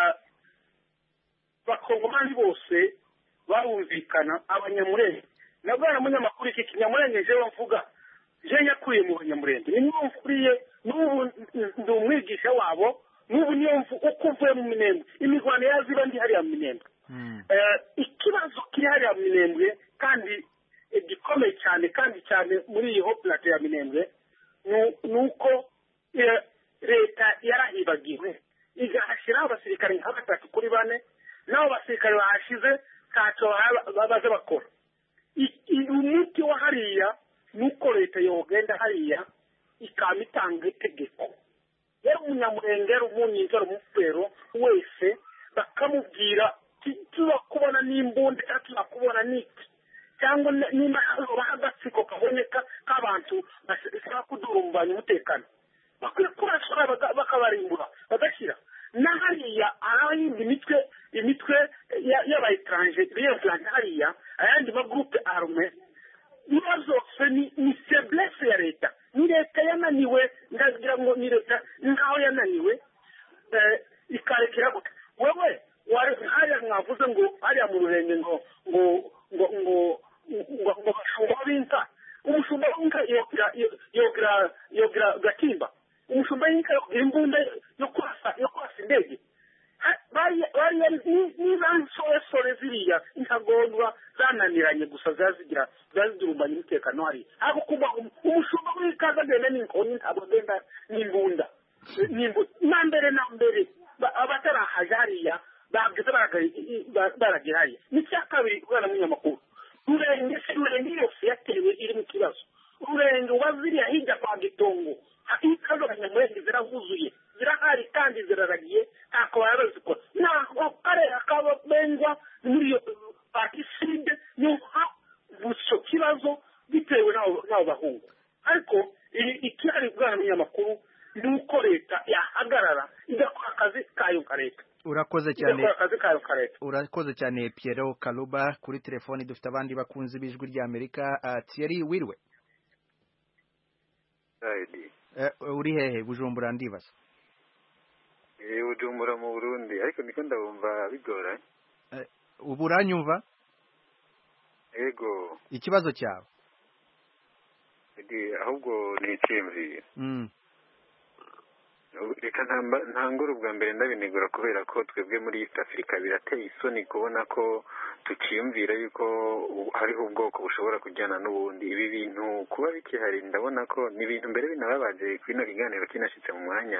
bakongomani bose barumvikana abanyamurenge. na bwana munyamakuru, iki kinyamurenge jewe mvuga je nyakuye mu banyamurenge, ni mwe mfuriye, n'ubu ndi umwigisha wabo, n'ubu niyo uko mvuye mu Minembwe, imigwano yaziba ndi hariya mu Minembwe. Ikibazo kiri hariya mu Minembwe kandi gikomeye cyane kandi cyane muri iyi hoplate ya Minembwe, nuko leta yarahibagiwe igahashyiraho abasirikare nka 3 kuri 4, nabo basirikare bahashize ntacyo babaze bakora. Umuti wa hariya nuko leta yogenda hariya ikaba itanga itegeko, yari umunyamurenge ari umunyinzara umufero wese bakamubwira tuzakubona n'imbunda cyangwa tuzakubona n'iki, cyangwa nimba agatsiko kaboneka k'abantu bashaka kudurumbanya umutekano, bakwiye kurasura bakabarimbura bagashyira na hariya ahayindi imitwe y'abayitranje biyazanye hariya, ayandi magroupe arme. Niba zose ni faiblesse ya leta, ni leta yananiwe, ndagira ngo ni leta ngaho yananiwe ikarekera gute. Wewe hariya mwavuze ngo hariya mu Rurenge ngo bashumba b'inka, umushumba w'inka yogira gatimba, umushumba w'inka yogira imbunda yo kurasa indege. Niba nsore ziriya intagondwa zananiranye gusa zazidurumbanya umutekano hariya, ariko kuba umushumba w'ikaza agenda n'inkoni ntabwo agenda n'imbunda. Na mbere abatarahaje hariya babwiza baragira hariya. N'icya kabiri bwana munyamakuru, Rurenge yose yatewe iri mu kibazo. Rurenge waziriya hirya kwa Gitongo, ikazo abanyamurenge zirahuzuye, zirahari kandi ziraragiye, ntako barazikora. Naho karere kabengwa muri iyo partiside niho buso kibazo bitewe n'abo bahungu. Ariko ikihari bwana munyamakuru nuko leta yahagarara igakora akazi kayo ka leta. Urakoze cyane Pierrot Kaluba. Kuri telefoni dufite abandi bakunzi b'ijwi rya Amerika. Thierry Wirwe, uri hehe? Bujumbura ndibaza. Bujumbura mu Burundi, ariko niko ndabumva bigora. Ubu uranyumva? Yego. Ikibazo cyawe? Ahubwo ni ikimvira. Reka ntangura ubwa mbere ndabinegura kubera ko twebwe muri East Africa birateye isoni kubona ko tukiyumvira yuko hariho ubwoko bushobora kujyana n'ubundi. Ibi bintu kuba bikihari ndabona ko ni ibintu mbere binababaje, kwino kiganiro kinashitse mu mwanya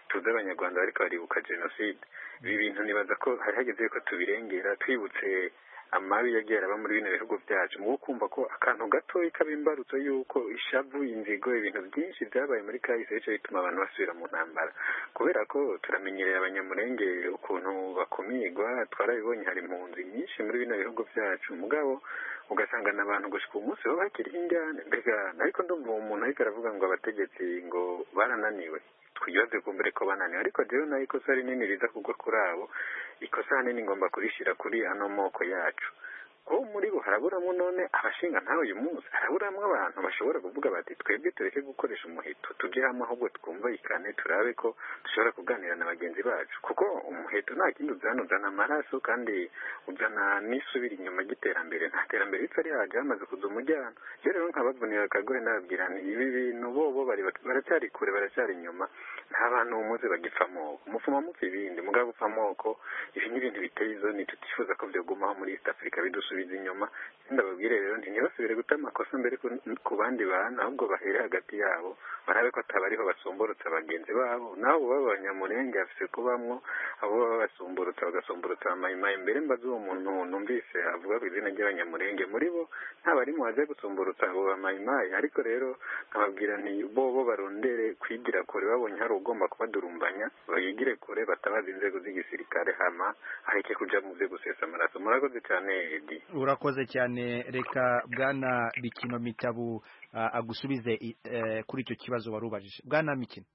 tuzi abanyarwanda bariko baribuka jenoside. Ibi bintu nibaza ko hari hageze ko tubirengera twibutse amabi yagiye araba muri bino bihugu byacu mu kumva ko akantu gatoya kabimbarutso yuko ishavu inzigo ibintu byinshi byabaye muri kahise bice bituma abantu basubira mu ntambara kubera ko turamenyereye abanyamurenge ukuntu bakumirwa twarabibonye hari impunzi nyinshi muri bino bihugu byacu mugabo ugasanga n'abantu gushika umunsi bo bakiri injyane mbega ariko ndumva umuntu ariko aravuga ngo abategetsi ngo barananiwe twibaze kumbere ko bananiwe ariko jewe nayo ikosa rinini riza kugwa kuri abo ikosa hanini ngomba kurishira kuri ano moko yacu ko muri bo haraburamo none abashinga ntawe uyu munsi haraburamo abantu bashobora kuvuga bati twebwe tureke gukoresha umuheto tuje hamwe ahubwo twumvikane turabe ko dushobora kuganira na bagenzi bacu kuko umuheto nta kindi uzana amaraso kandi uzana n'isubira inyuma giterambere nta terambere ritse rihaje hamaze kuza umujyana rero nkabavunira akagohe nababwira nti ibi bintu bobo baracyari kure baracyari inyuma nta bantu umuze bagipfamo umufuma mupfa ibindi mugabo upfa amoko ibi ni ibintu biteye izoni tutifuza ko byogumaho muri East Africa bidusubiza inyuma ndababwire rero nti ntibasubire guta amakosa mbere ku bandi bantu ahubwo bahere hagati yabo barabe ko atabariho basomborotsa bagenzi babo nabo b'abanyamurenge afise kubamwo abo baba basomborotsa bagasomborotsa amayimayi mbere mbaze uwo muntu numvise avuga ku izina ry'abanyamurenge muri bo ntabarimo waje gusomborotsa abo bamayimayi ariko rero nkababwira nti bobo barondere kwigira kure babonye hari ugomba kubadurumbanya bayigire kure batabaza inzego z'igisirikare hama areke kuja mu byo gusesa amaraso murakoze cyane Edi urakoze cyane reka bwana Bikino Mitabu agusubize kuri icyo kibazo warubajije bwana Mikino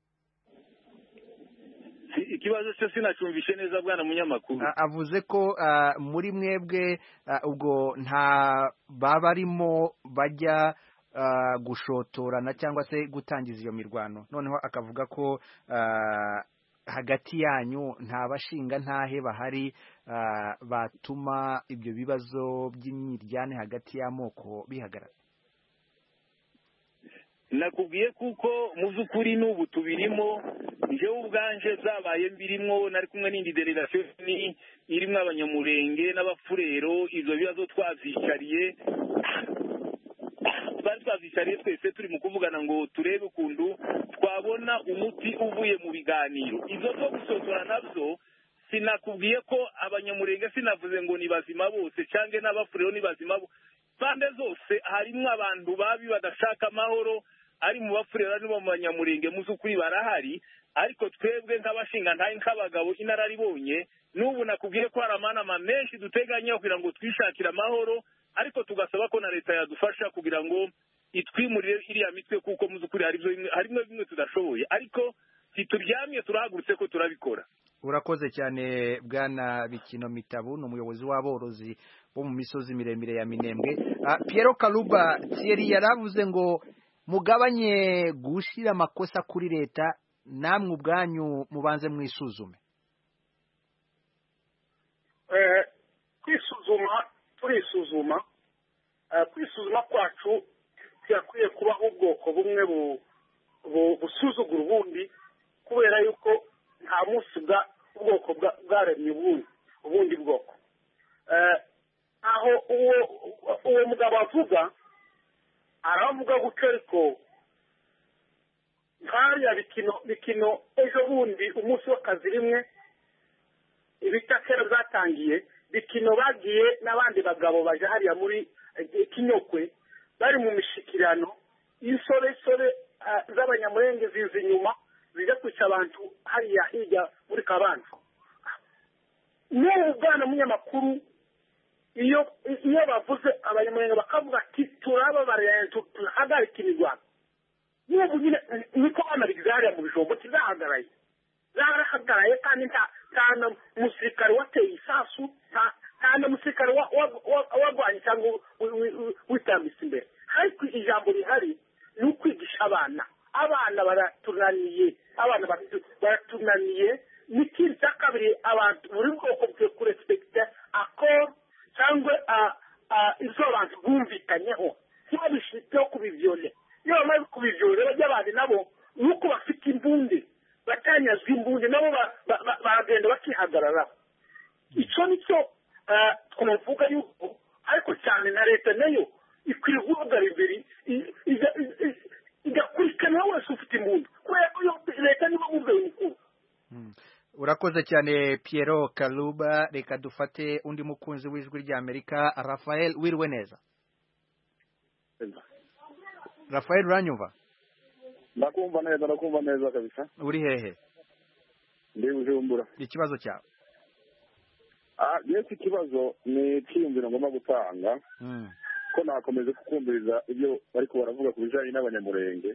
ikibazo cyo sinacumvishe neza bwana munyamakuru avuze ko muri mwebwe ubwo nta babarimo bajya gushotorana cyangwa se gutangiza iyo mirwano noneho akavuga ko hagati yanyu nta bashinga ntahe bahari batuma ibyo bibazo by'imyiryane hagati y'amoko bihagarara nakubwiye kuko mu by'ukuri n'ubu tubirimo njyewe ubwanje zabaye mbirimo nari kumwe n'indi delegation irimo abanyamurenge n'abafurero izo bibazo twazicariye twese turi mu kuvugana ngo turebe ukuntu twabona umuti uvuye mu biganiro izo zo gusozora nabyo sinakubwiye ko abanyamurenge sinavuze ngo ni bazima bose cyangwa n'abafurero ni bazima bande zose harimo abantu babi badashaka amahoro ari mu bafurero ari mu banyamurenge mu z'ukuri barahari ariko twebwe nk'abashinga ntaye nk'abagabo inararibonye n'ubu nakubwiye ko hari amanama menshi duteganya kugira ngo twishakire amahoro ariko tugasaba ko na leta yadufasha kugira ngo itwimurire iriya mitwe kuko mu z'ukuri harimo bimwe tudashoboye ariko ntituryamye turahagurutse ko turabikora urakoze cyane bwana Bikino Mitabu ni umuyobozi w'aborozi bo mu misozi miremire ya Minembwe Piero Kaluba Thierry yaravuze ngo mugabanye gushira amakosa kuri leta namwe ubwanyu mubanze mwisuzume turisuzuma kwisuzuma kwacu byakwiye kubaho ubwoko bumwe busuzugura ubundi kubera yuko nta munsi ubwoko bwaremye ubundi bwoko aho uwo mugabo avuga aravuga gutyo ariko nkariya bikino ejo bundi umunsi w'akazi rimwe ibitakera byatangiye bikino bagiye n'abandi bagabo baje hariya muri Kinyokwe bari mu mishikirano insoresore z'abanyamurenge ziza inyuma zijya kwica abantu hariya hirya muri Kabanza n'ubu bwana munyamakuru iyo bavuze abanyamurenge bakavuga ati turababariye tuhagarika imirwano n'ubu nyine niko banabigeze hariya mu bijombo kizahagaraye zarahagaraye kandi nta na musirikare wateye isasu nta na musirikare wagwanye cyangwa witambitse imbere ariko ijambo rihari ni ukwigisha abana baratunaniye n'ikindi cya kabiri abantu buri bwoko bukwiye kurespekita akoro cyangwa izo abantu bumvikanyeho ntibabishiteho kubivyole iyo bamaze kubivyole bajya abandi nabo ni uko bafite imbunde batanyazwa imbunde nabo baragenda bakihagararaho icyo nicyo twavuga yuko ariko cyane na leta nayo ikwiye guhagarara imbere igakurikirana wese ufite imbunda kubera ko leta niba mubyeyi mukuru. Urakoze cyane Piero Kaluba. Reka dufate undi mukunzi w'ijwi ry'Amerika, Rafael. Wiriwe neza Rafael, uranyumva? Ndakumva neza kabisa. Uri hehe? Ndi Bujumbura. Ikibazo cyawe? Yes, ikibazo ni cyiyumviro ngomba gutanga ko nakomeze kukumviriza ibyo bariko baravuga ku bijanye n'abanyamurenge.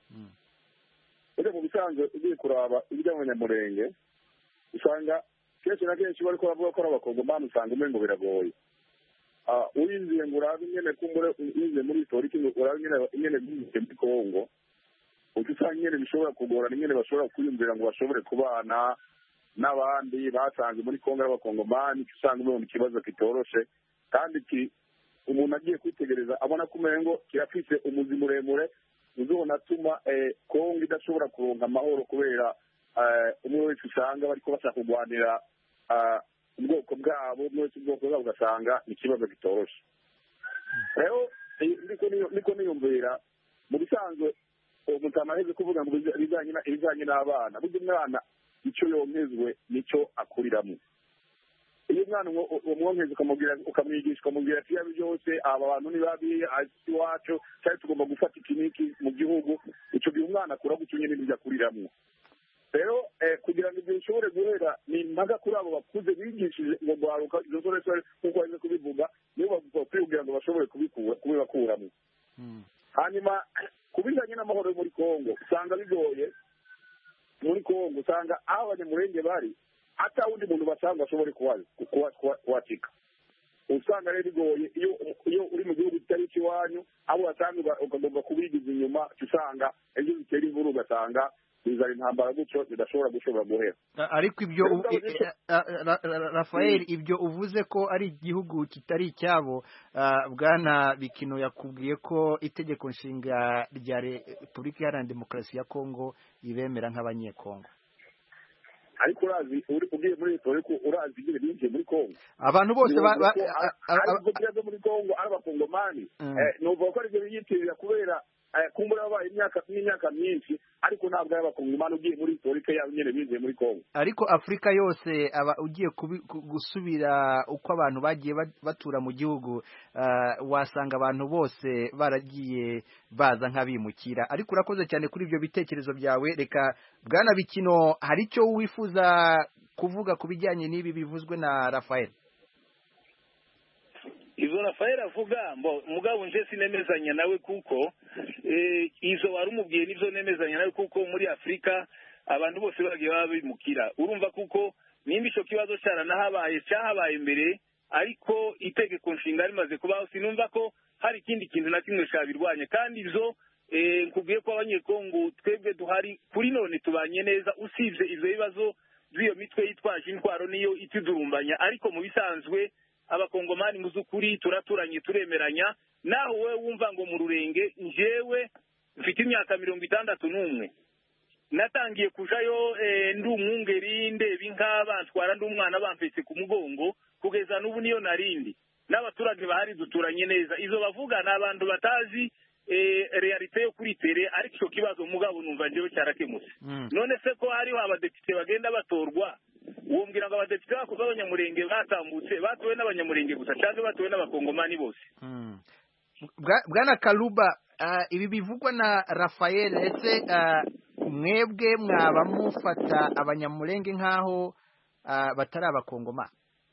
Uje mu bisanzwe ugiye kuraba iby'abanyamurenge usanga kenshi na kenshi bariko baravuga ko abakongomani usanga umengo biragoye. Urinziye ngo urabe nyene kumbure urinziye muri historiki ngo urabe nyene muri Kongo, usanga nyene bishobora kugorana nyene bashobora kwiyumvira ngo bashobore kubana n'abandi basanze muri Kongo y'abakongomani, usanga umengo ikibazo kitoroshe kandi umuntu agiye kwitegereza abona ko umengo kirafise umuzi muremure uzobona atuma Kongo idashobora kuronka amahoro kubera umwe wese usanga bariko bashaka kurwanira ubwoko bwabo, umwe wese ubwoko bwabo ugasanga ni ikibazo kitoroshe. Rero niko niyumvira mu bisanzwe umutama aheze kuvuga ngo ibijanye n'abana, burya umwana icyo yonkezwe nicyo akuriramo. Iyo umwana umwonkeze ukamwigisha ukamubwira ati yabi byose aba bantu ni babi iwacu cyari tugomba gufata ikiniki mu gihugu, icyo gihe umwana akura gutyo nyine n'ibyo akuriramo. Rero kugira ngo ibyo bishobore guhera ni impaka kuri abo bakuze bigishije ngo guharuka izo soresore nk'uko baje kubivuga nibo bagomba kwibwira ngo bashobore kubibakuramo. Hanyuma kubijanye n'amahoro muri Kongo usanga bigoye. Muri Kongo usanga aho abanyamurenge bari ata wundi muntu basanga ashobore kuwacika. Usanga rero bigoye iyo uri mu gihugu kitari ikiwanyu abo wasanga ukagomba kubigiza inyuma, usanga ejo bitera inkuru ugasanga bizana intambara gutyo bidashobora guhera. Ariko ibyo Rafael, ibyo uvuze ko ari igihugu kitari icyabo, Bwana Bikino yakubwiye ko itegeko nshinga rya Repubulika Iharanira Demokarasi ya Kongo ibemera nk'abanyekongo. Ariko urazi ugiye muri historiko urazi ibyo binjiye muri Kongo abantu bose ariko muri Kongo ari abakongomani nuvuga ko aribyo biyitirira kubera kumbura babaye imyaka myinshi, ariko ntabwo ari abakongomani ugiye muri historiko yabo nyene binjiye muri Kongo. Ariko Afrika yose ugiye gusubira uko abantu bagiye batura mu gihugu, wasanga abantu bose baragiye baza nk'abimukira. Ariko urakoze cyane kuri ibyo bitekerezo byawe. Reka Bwana Bikino, hari icyo wifuza kuvuga ku bijyanye n'ibi bivuzwe na Rafael? Izo Rafael avuga mugabo nje sinemezanya nawe kuko izo warumubwiye nizo nemezanya nawe kuko muri Afrika abantu bose bagiye babimukira. Urumva kuko nimba ico kibazo cyahabaye mbere, ariko itegeko nshinga rimaze kubaho sinumva ko hari ikindi kintu na kimwe cyabirwanya. Kandi izo nkubwiye ko abanyekongo twebwe duhari kuri none tubanye neza, usibye ivyo bibazo by'iyo mitwe yitwaje intwaro niyo itudurumbanya. Ariko mu bisanzwe abakongomani muzukuri turaturanye turemeranya. Naho we wumva ngo mu Rurenge, njewe mfite imyaka 61 natangiye kujayo ndi umwungeri ndeba inka bantwara ndi umwana bampetse ku mugongo kugeza n'ubu niyo narindi. N'abaturage bahari duturanye neza. Izo bavuga n'abantu batazi realite yo kuri tere, ariko icyo kibazo mugabo numva njewe cyarakemutse. None se ko hariho abadepite bagenda batorwa, wombwira ngo abadepite b'abanyamurenge batambutse batowe n'abanyamurenge gusa cyangwa batowe n'abakongomani bose? Bwana Kaluba, ibi bivugwa na Rafael, ese mwebwe mwaba mufata abanyamurenge nk'aho batari abakongomani?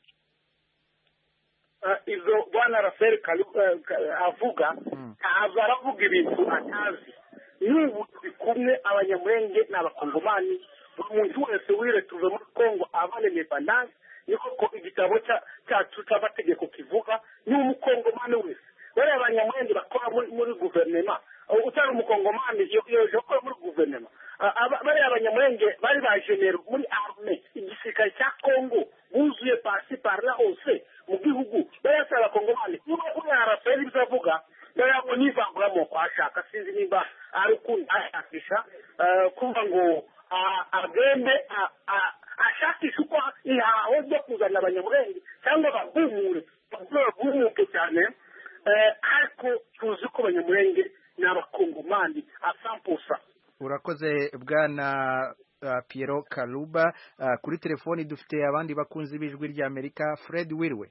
Izo Bwana Rafael avuga aravuga ibintu atazi. N'ubu turi kumwe abanyamurenge n'abakongomani, buri muntu wese wiretuve muri Kongo abane independence. Niko ko igitabo cyacu cy'amategeko kivuga, ni umukongomani wese. Bariya abanyamurenge bakora muri guverinoma, utari umukongomani yokora muri guverinoma. Bariya abanyamurenge bari ba genero muri arme igisirikare cya Kongo, buzuye pasi parla hose mu gihugu. Bariya si abakongomani. Niba uriya Rafael ibyo avuga ngo nivanguramo kwashaka, sinzi niba ari ukundi ashakisha kumva ngo agende ashakisha uko ihaho ryo kuzana abanyamurenge cyangwa bagumuke cyane. Ariko tuzi ko abanyamurenge ni abakongomani asampusa. Urakoze bwana Piero Kaluba. Kuri telefoni dufite abandi bakunzi b'ijwi rya Amerika. Fred Wirwe,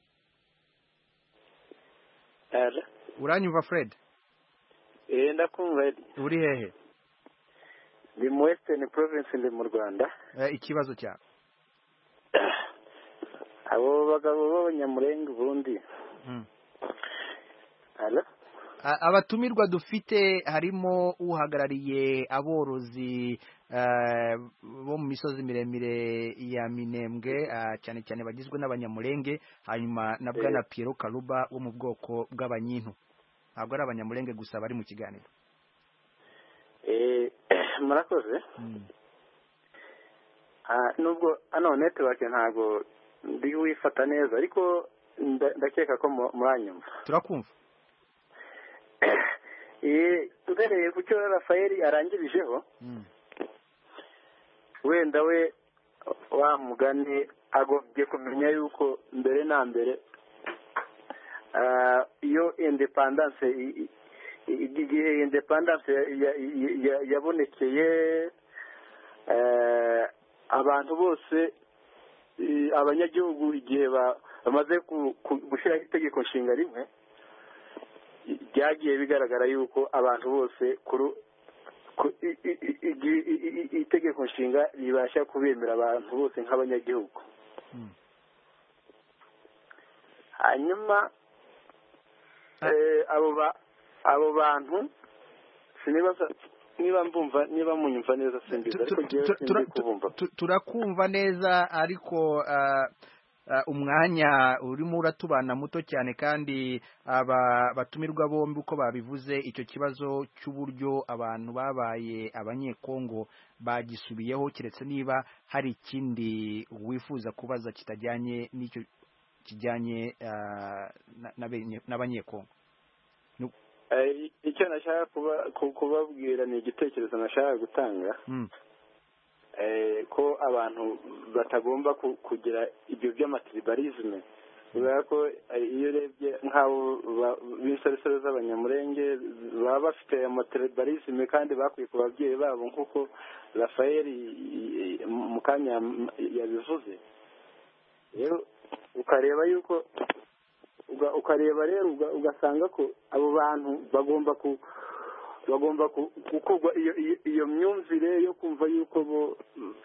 uranyumva Fred? Ndakumva. Uri hehe? Ndi mu Western Province, ndi mu Rwanda. Ikibazo cyawe? Abo bagabo b'abanyamurenge ubundi abatumirwa dufite harimo uhagarariye aborozi bo mu misozi miremire ya Minembwe, cyane cyane bagizwe n'abanyamurenge, hanyuma na bwana Piero Kaluba wo mu bwoko bw'abanyintu. Ntabwo ari abanyamurenge gusa bari mu kiganiro. Murakoze. Nubwo ano network ntabwo ndi wifata neza, ariko ndakeka ko muranyumva. Turakumva. Tubereye ku cyo Rafael arangirijeho, wenda we wa mugani agobye kumenya yuko mbere na mbere iyo independence igihe independence yabonekeye abantu bose abanyagihugu igihe bamaze gushyiraho itegeko nshinga rimwe, byagiye bigaragara yuko abantu bose itegeko nshinga ribasha kubemera abantu bose nk'abanyagihugu. Hanyuma abo bantu niba munyumva neza simbiza, ariko turakumva neza, ariko umwanya urimo uratubana muto cyane, kandi batumirwa bombi uko babivuze icyo kibazo cy'uburyo abantu babaye abanyekongo bagisubiyeho, keretse niba hari ikindi wifuza kubaza kitajyanye n'icyo kijyanye n'abanyekongo. Icyo nashaka kubabwira ni igitekerezo nashaka gutanga, ko abantu batagomba kugira ibyo by'amatribalisme, kubera ko iyo urebye nk'abo b'insoresore z'abanyamurenge baba bafite amatribalisme kandi bakwiye ku babyeyi babo, nk'uko Rafael mu kanya yabivuze. Rero ukareba yuko ugasanga ko abo bantu bagomba gukorwa iyo myumvire yo kumva yuko bo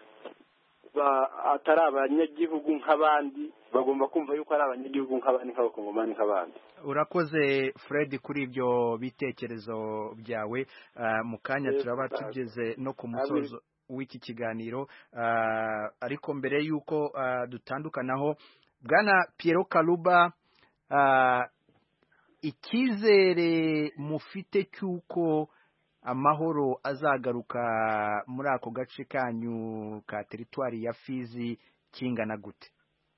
atari abanyagihugu nk'abandi, bagomba kumva yuko ari abanyagihugu nk'abandi, nk'abakongomani nk'abandi. Urakoze Fred kuri ibyo bitekerezo byawe. Mu kanya turaba tugeze no ku musozo w'iki kiganiro, ariko mbere y'uko dutandukanaho, bwana Piero Kaluba, icyizere mufite cy'uko amahoro azagaruka muri ako gace kanyu ka teritwari ya Fizi kingana gute?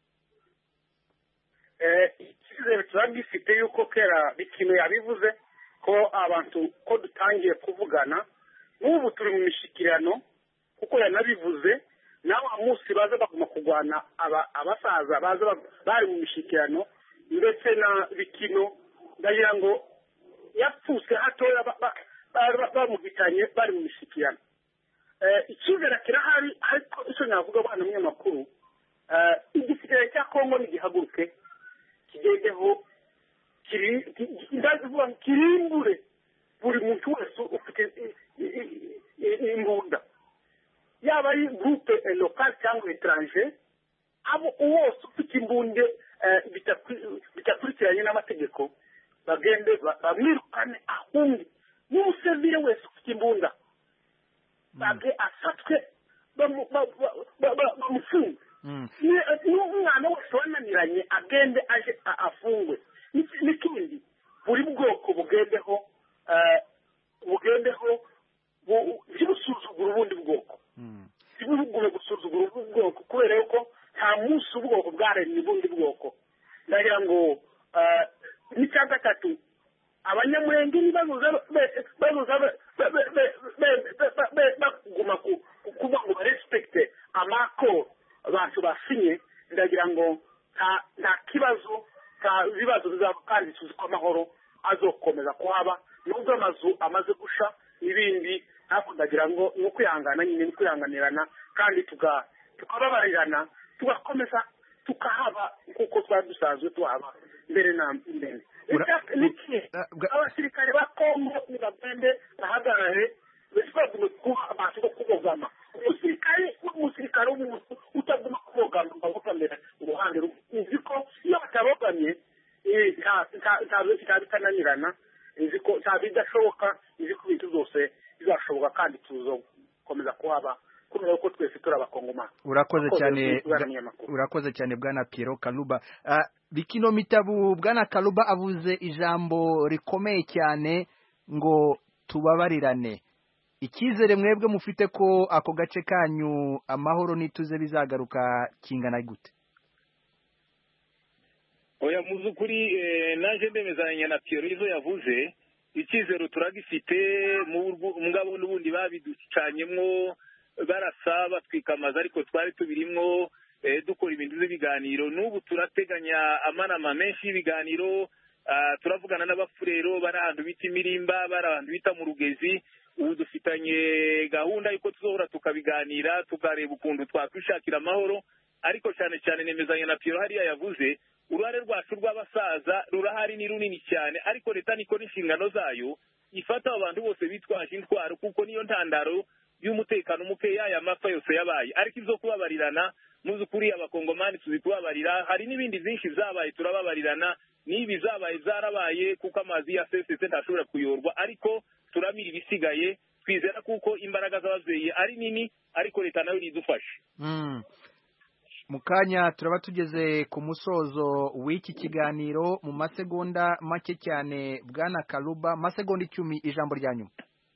Icyizere tuba gifite yuko kera ikintu yabivuze ko abantu ko dutangiye kuvugana, n'ubu turi mu mishikirano, kuko yanabivuze nawe munsi baza baguma kurwana, abasaza baza bari mu mishikirano, ndetse na bikino ndagira ngo yapfuse hatoya bamugitanye bari mu mishikirano. Icyizere kirahari, ariko icyo navuga bana munyamakuru, igisirikare cya Kongo nigihaguruke kigendeho kirimbure buri muntu wese ufite imbunda, yaba ari groupe local cyangwa étranger, abo wose ufite imbunde bitakurikiranye n'amategeko bagende bamwirukane, ahunge. N'umusivile wese ufite imbunda bage afatwe bamufunge. N'umwana wese wananiranye agende aje afungwe. N'ikindi buri bwoko bugendeho ntibusuzugura ubundi bwoko, ntibugume gusuzugura ubundi bwoko, kubera yuko nta munsi ubwoko bwaremye ubundi bwoko. ndagira ngo n'icya gatatu abanyamurenge nibaguza baguma kuba ngo barespekte amakoro abantu basinye, ndagira ngo nta kibazo, nta bibazo bizaba, kandi tuzi ko amahoro azokomeza kuhaba nubwo amazu amaze gusha n'ibindi ariko ndagira ngo ni ukwihangana nyine ni kwihanganirana kandi tukababarirana tugakomeza tukahaba kuko twari dusanzwe tuhaba mbere na mbere abasirikare ba Kongo nibagende bahagarare basibagume kuba abantu bo kubogama umusirikare w'umuntu utaguma kubogama bavugamira uruhande uzi ko iyo batabogamye bitananirana nzi ko bidashoboka nzi ko ibintu byose bizashoboka kandi tuzokomeza kuhaba kubera ko twese turi abakongomani. Urakoze cyane bwana Pierrot Kaluba. Bikino Mitabu, bwana Kaluba avuze ijambo rikomeye cyane ngo tubabarirane. Icyizere mwebwe mufite ko ako gace kanyu amahoro n'ituze bizagaruka kingana gute? Oya muzukuri naje ndemezanya na Pierrot izo yavuze, icyizero turagifite mu ngabo n'ubundi babiducanyemwo barasa batwikamaza ariko twari tubirimwo dukora ibintu by'ibiganiro. N'ubu turateganya amanama menshi y'ibiganiro, turavugana n'abafurero bari ahantu bita Imirimba, bari ahantu bita mu Rugezi. Ubu dufitanye gahunda yuko tuzohora tukabiganira tukareba ukuntu twakwishakira amahoro, ariko cyane cyane nemezanya na Pierrot hariya yavuze uruhare rwacu rw'abasaza rurahari ni runini cyane, ariko leta niko n'inshingano zayo ifata abantu bose bitwaje intwaro kuko niyo ntandaro y'umutekano mukeya aya mapfa yose yabaye. Ariko izo kubabarirana muzukuri abakongomani tuzikubabarira, hari n'ibindi byinshi byabaye turababarirana, n'ibi zabaye zarabaye kuko amazi ya sesetse ntashobora kuyorwa, ariko turamira ibisigaye twizera kuko imbaraga z'ababyeyi ari nini, ariko leta nayo idufashe. Mukanya turaba tugeze ku musozo w'iki kiganiro mu masegonda make cyane bwana Kaluba, masegonda 10 ijambo rya nyuma.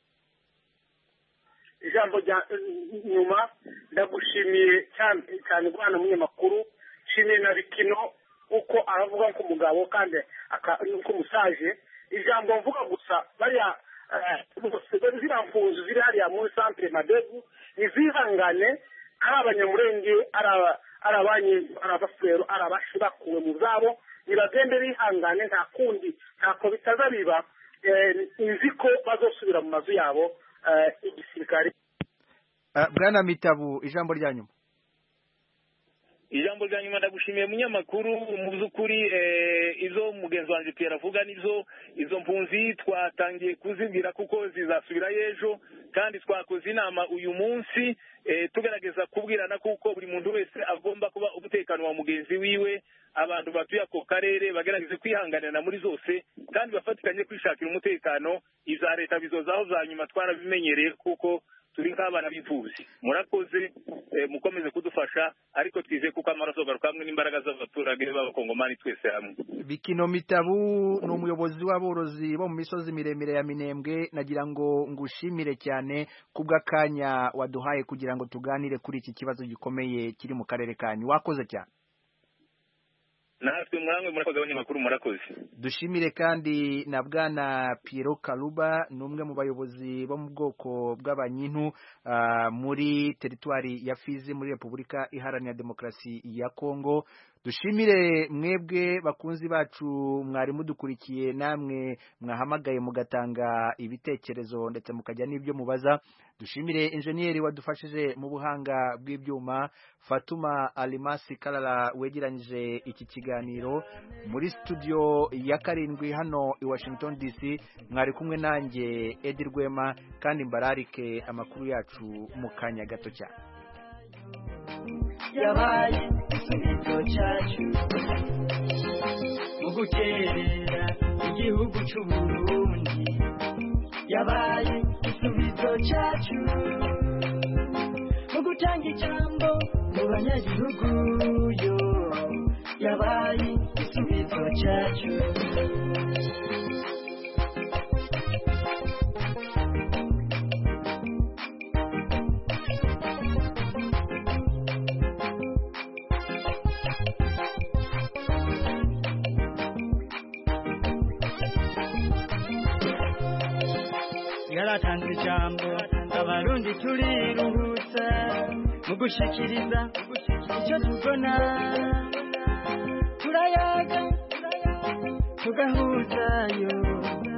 Ijambo rya nyuma ndagushimiye cyane bwana munyamakuru, shimiye na Bikino uko aravuga ko umugabo kandi uko musaje. Ijambo mvuga gusa bariya ziramfuzo ziri hariya muri centre Madebu nizihangane abanyamurenge arabafurero arabashibakuwe mu zabo nibagende bihangane nta kundi ntako bitazabiba. Nzi ko bazosubira mu mazu yabo igisirikare. Bwana Mitabu ijambo rya nyuma. Ijambo rya nyuma ndagushimiye munyamakuru, mu by'ukuri izo mugenzi wanjye Pierre avuga izo mpunzi twatangiye kuzibwira kuko zizasubira ejo, kandi twakoze inama uyu munsi tugerageza kubwirana kuko buri muntu wese agomba kuba umutekano wa mugenzi wiwe. Abantu batuye ako karere bagerageze kwihanganira muri zose kandi bafatikanye kwishakira umutekano. Iza leta bizozaho za nyuma twarabimenyereye kuko turi nk'abana b'imfubyi. Murakoze mukomeze kudufasha, ariko twize kuko amaraso garuka hamwe n'imbaraga z'abaturage b'abakongomani twese hamwe. Bikino Mitabu ni umuyobozi w'aborozi bo mu misozi miremire ya Minembwe. Nagira ngo ngushimire cyane kubw'akanya waduhaye kugira ngo tuganire kuri iki kibazo gikomeye kiri mu karere kanyu. Wakoze cyane. Natwe mwanwe murakoze abanyamakuru murakoze. Dushimire kandi na bwana Pierrot Kaluba, numwe mu bayobozi bo mu bwoko bw'abanyintu muri teritwari ya Fizi muri Repubulika Iharanira Demokarasi ya Kongo. Dushimire mwebwe bakunzi bacu mwari mudukurikiye, namwe mwahamagaye mugatanga ibitekerezo ndetse mukajya n'ibyo mubaza. Dushimire engineer wadufashije mu buhanga bw'ibyuma, Fatuma Alimasi Kalala wegeranyije iki kiganiro. Muri studio ya 7 hano i Washington DC mwari kumwe nanjye Edi Rwema, kandi mbararike amakuru yacu mu kanya gato cyane. Yabaye igisubizo cyacu mu gukerera igihugu cy'u Burundi, yabaye igisubizo cyacu mu gutanga ijambo mu banyagihugu yo, yabaye igisubizo cyacu. Yaratanze ijambo abarundi turiruhutsa mu gushikiriza icyo tubona, turayaga tugahuzayo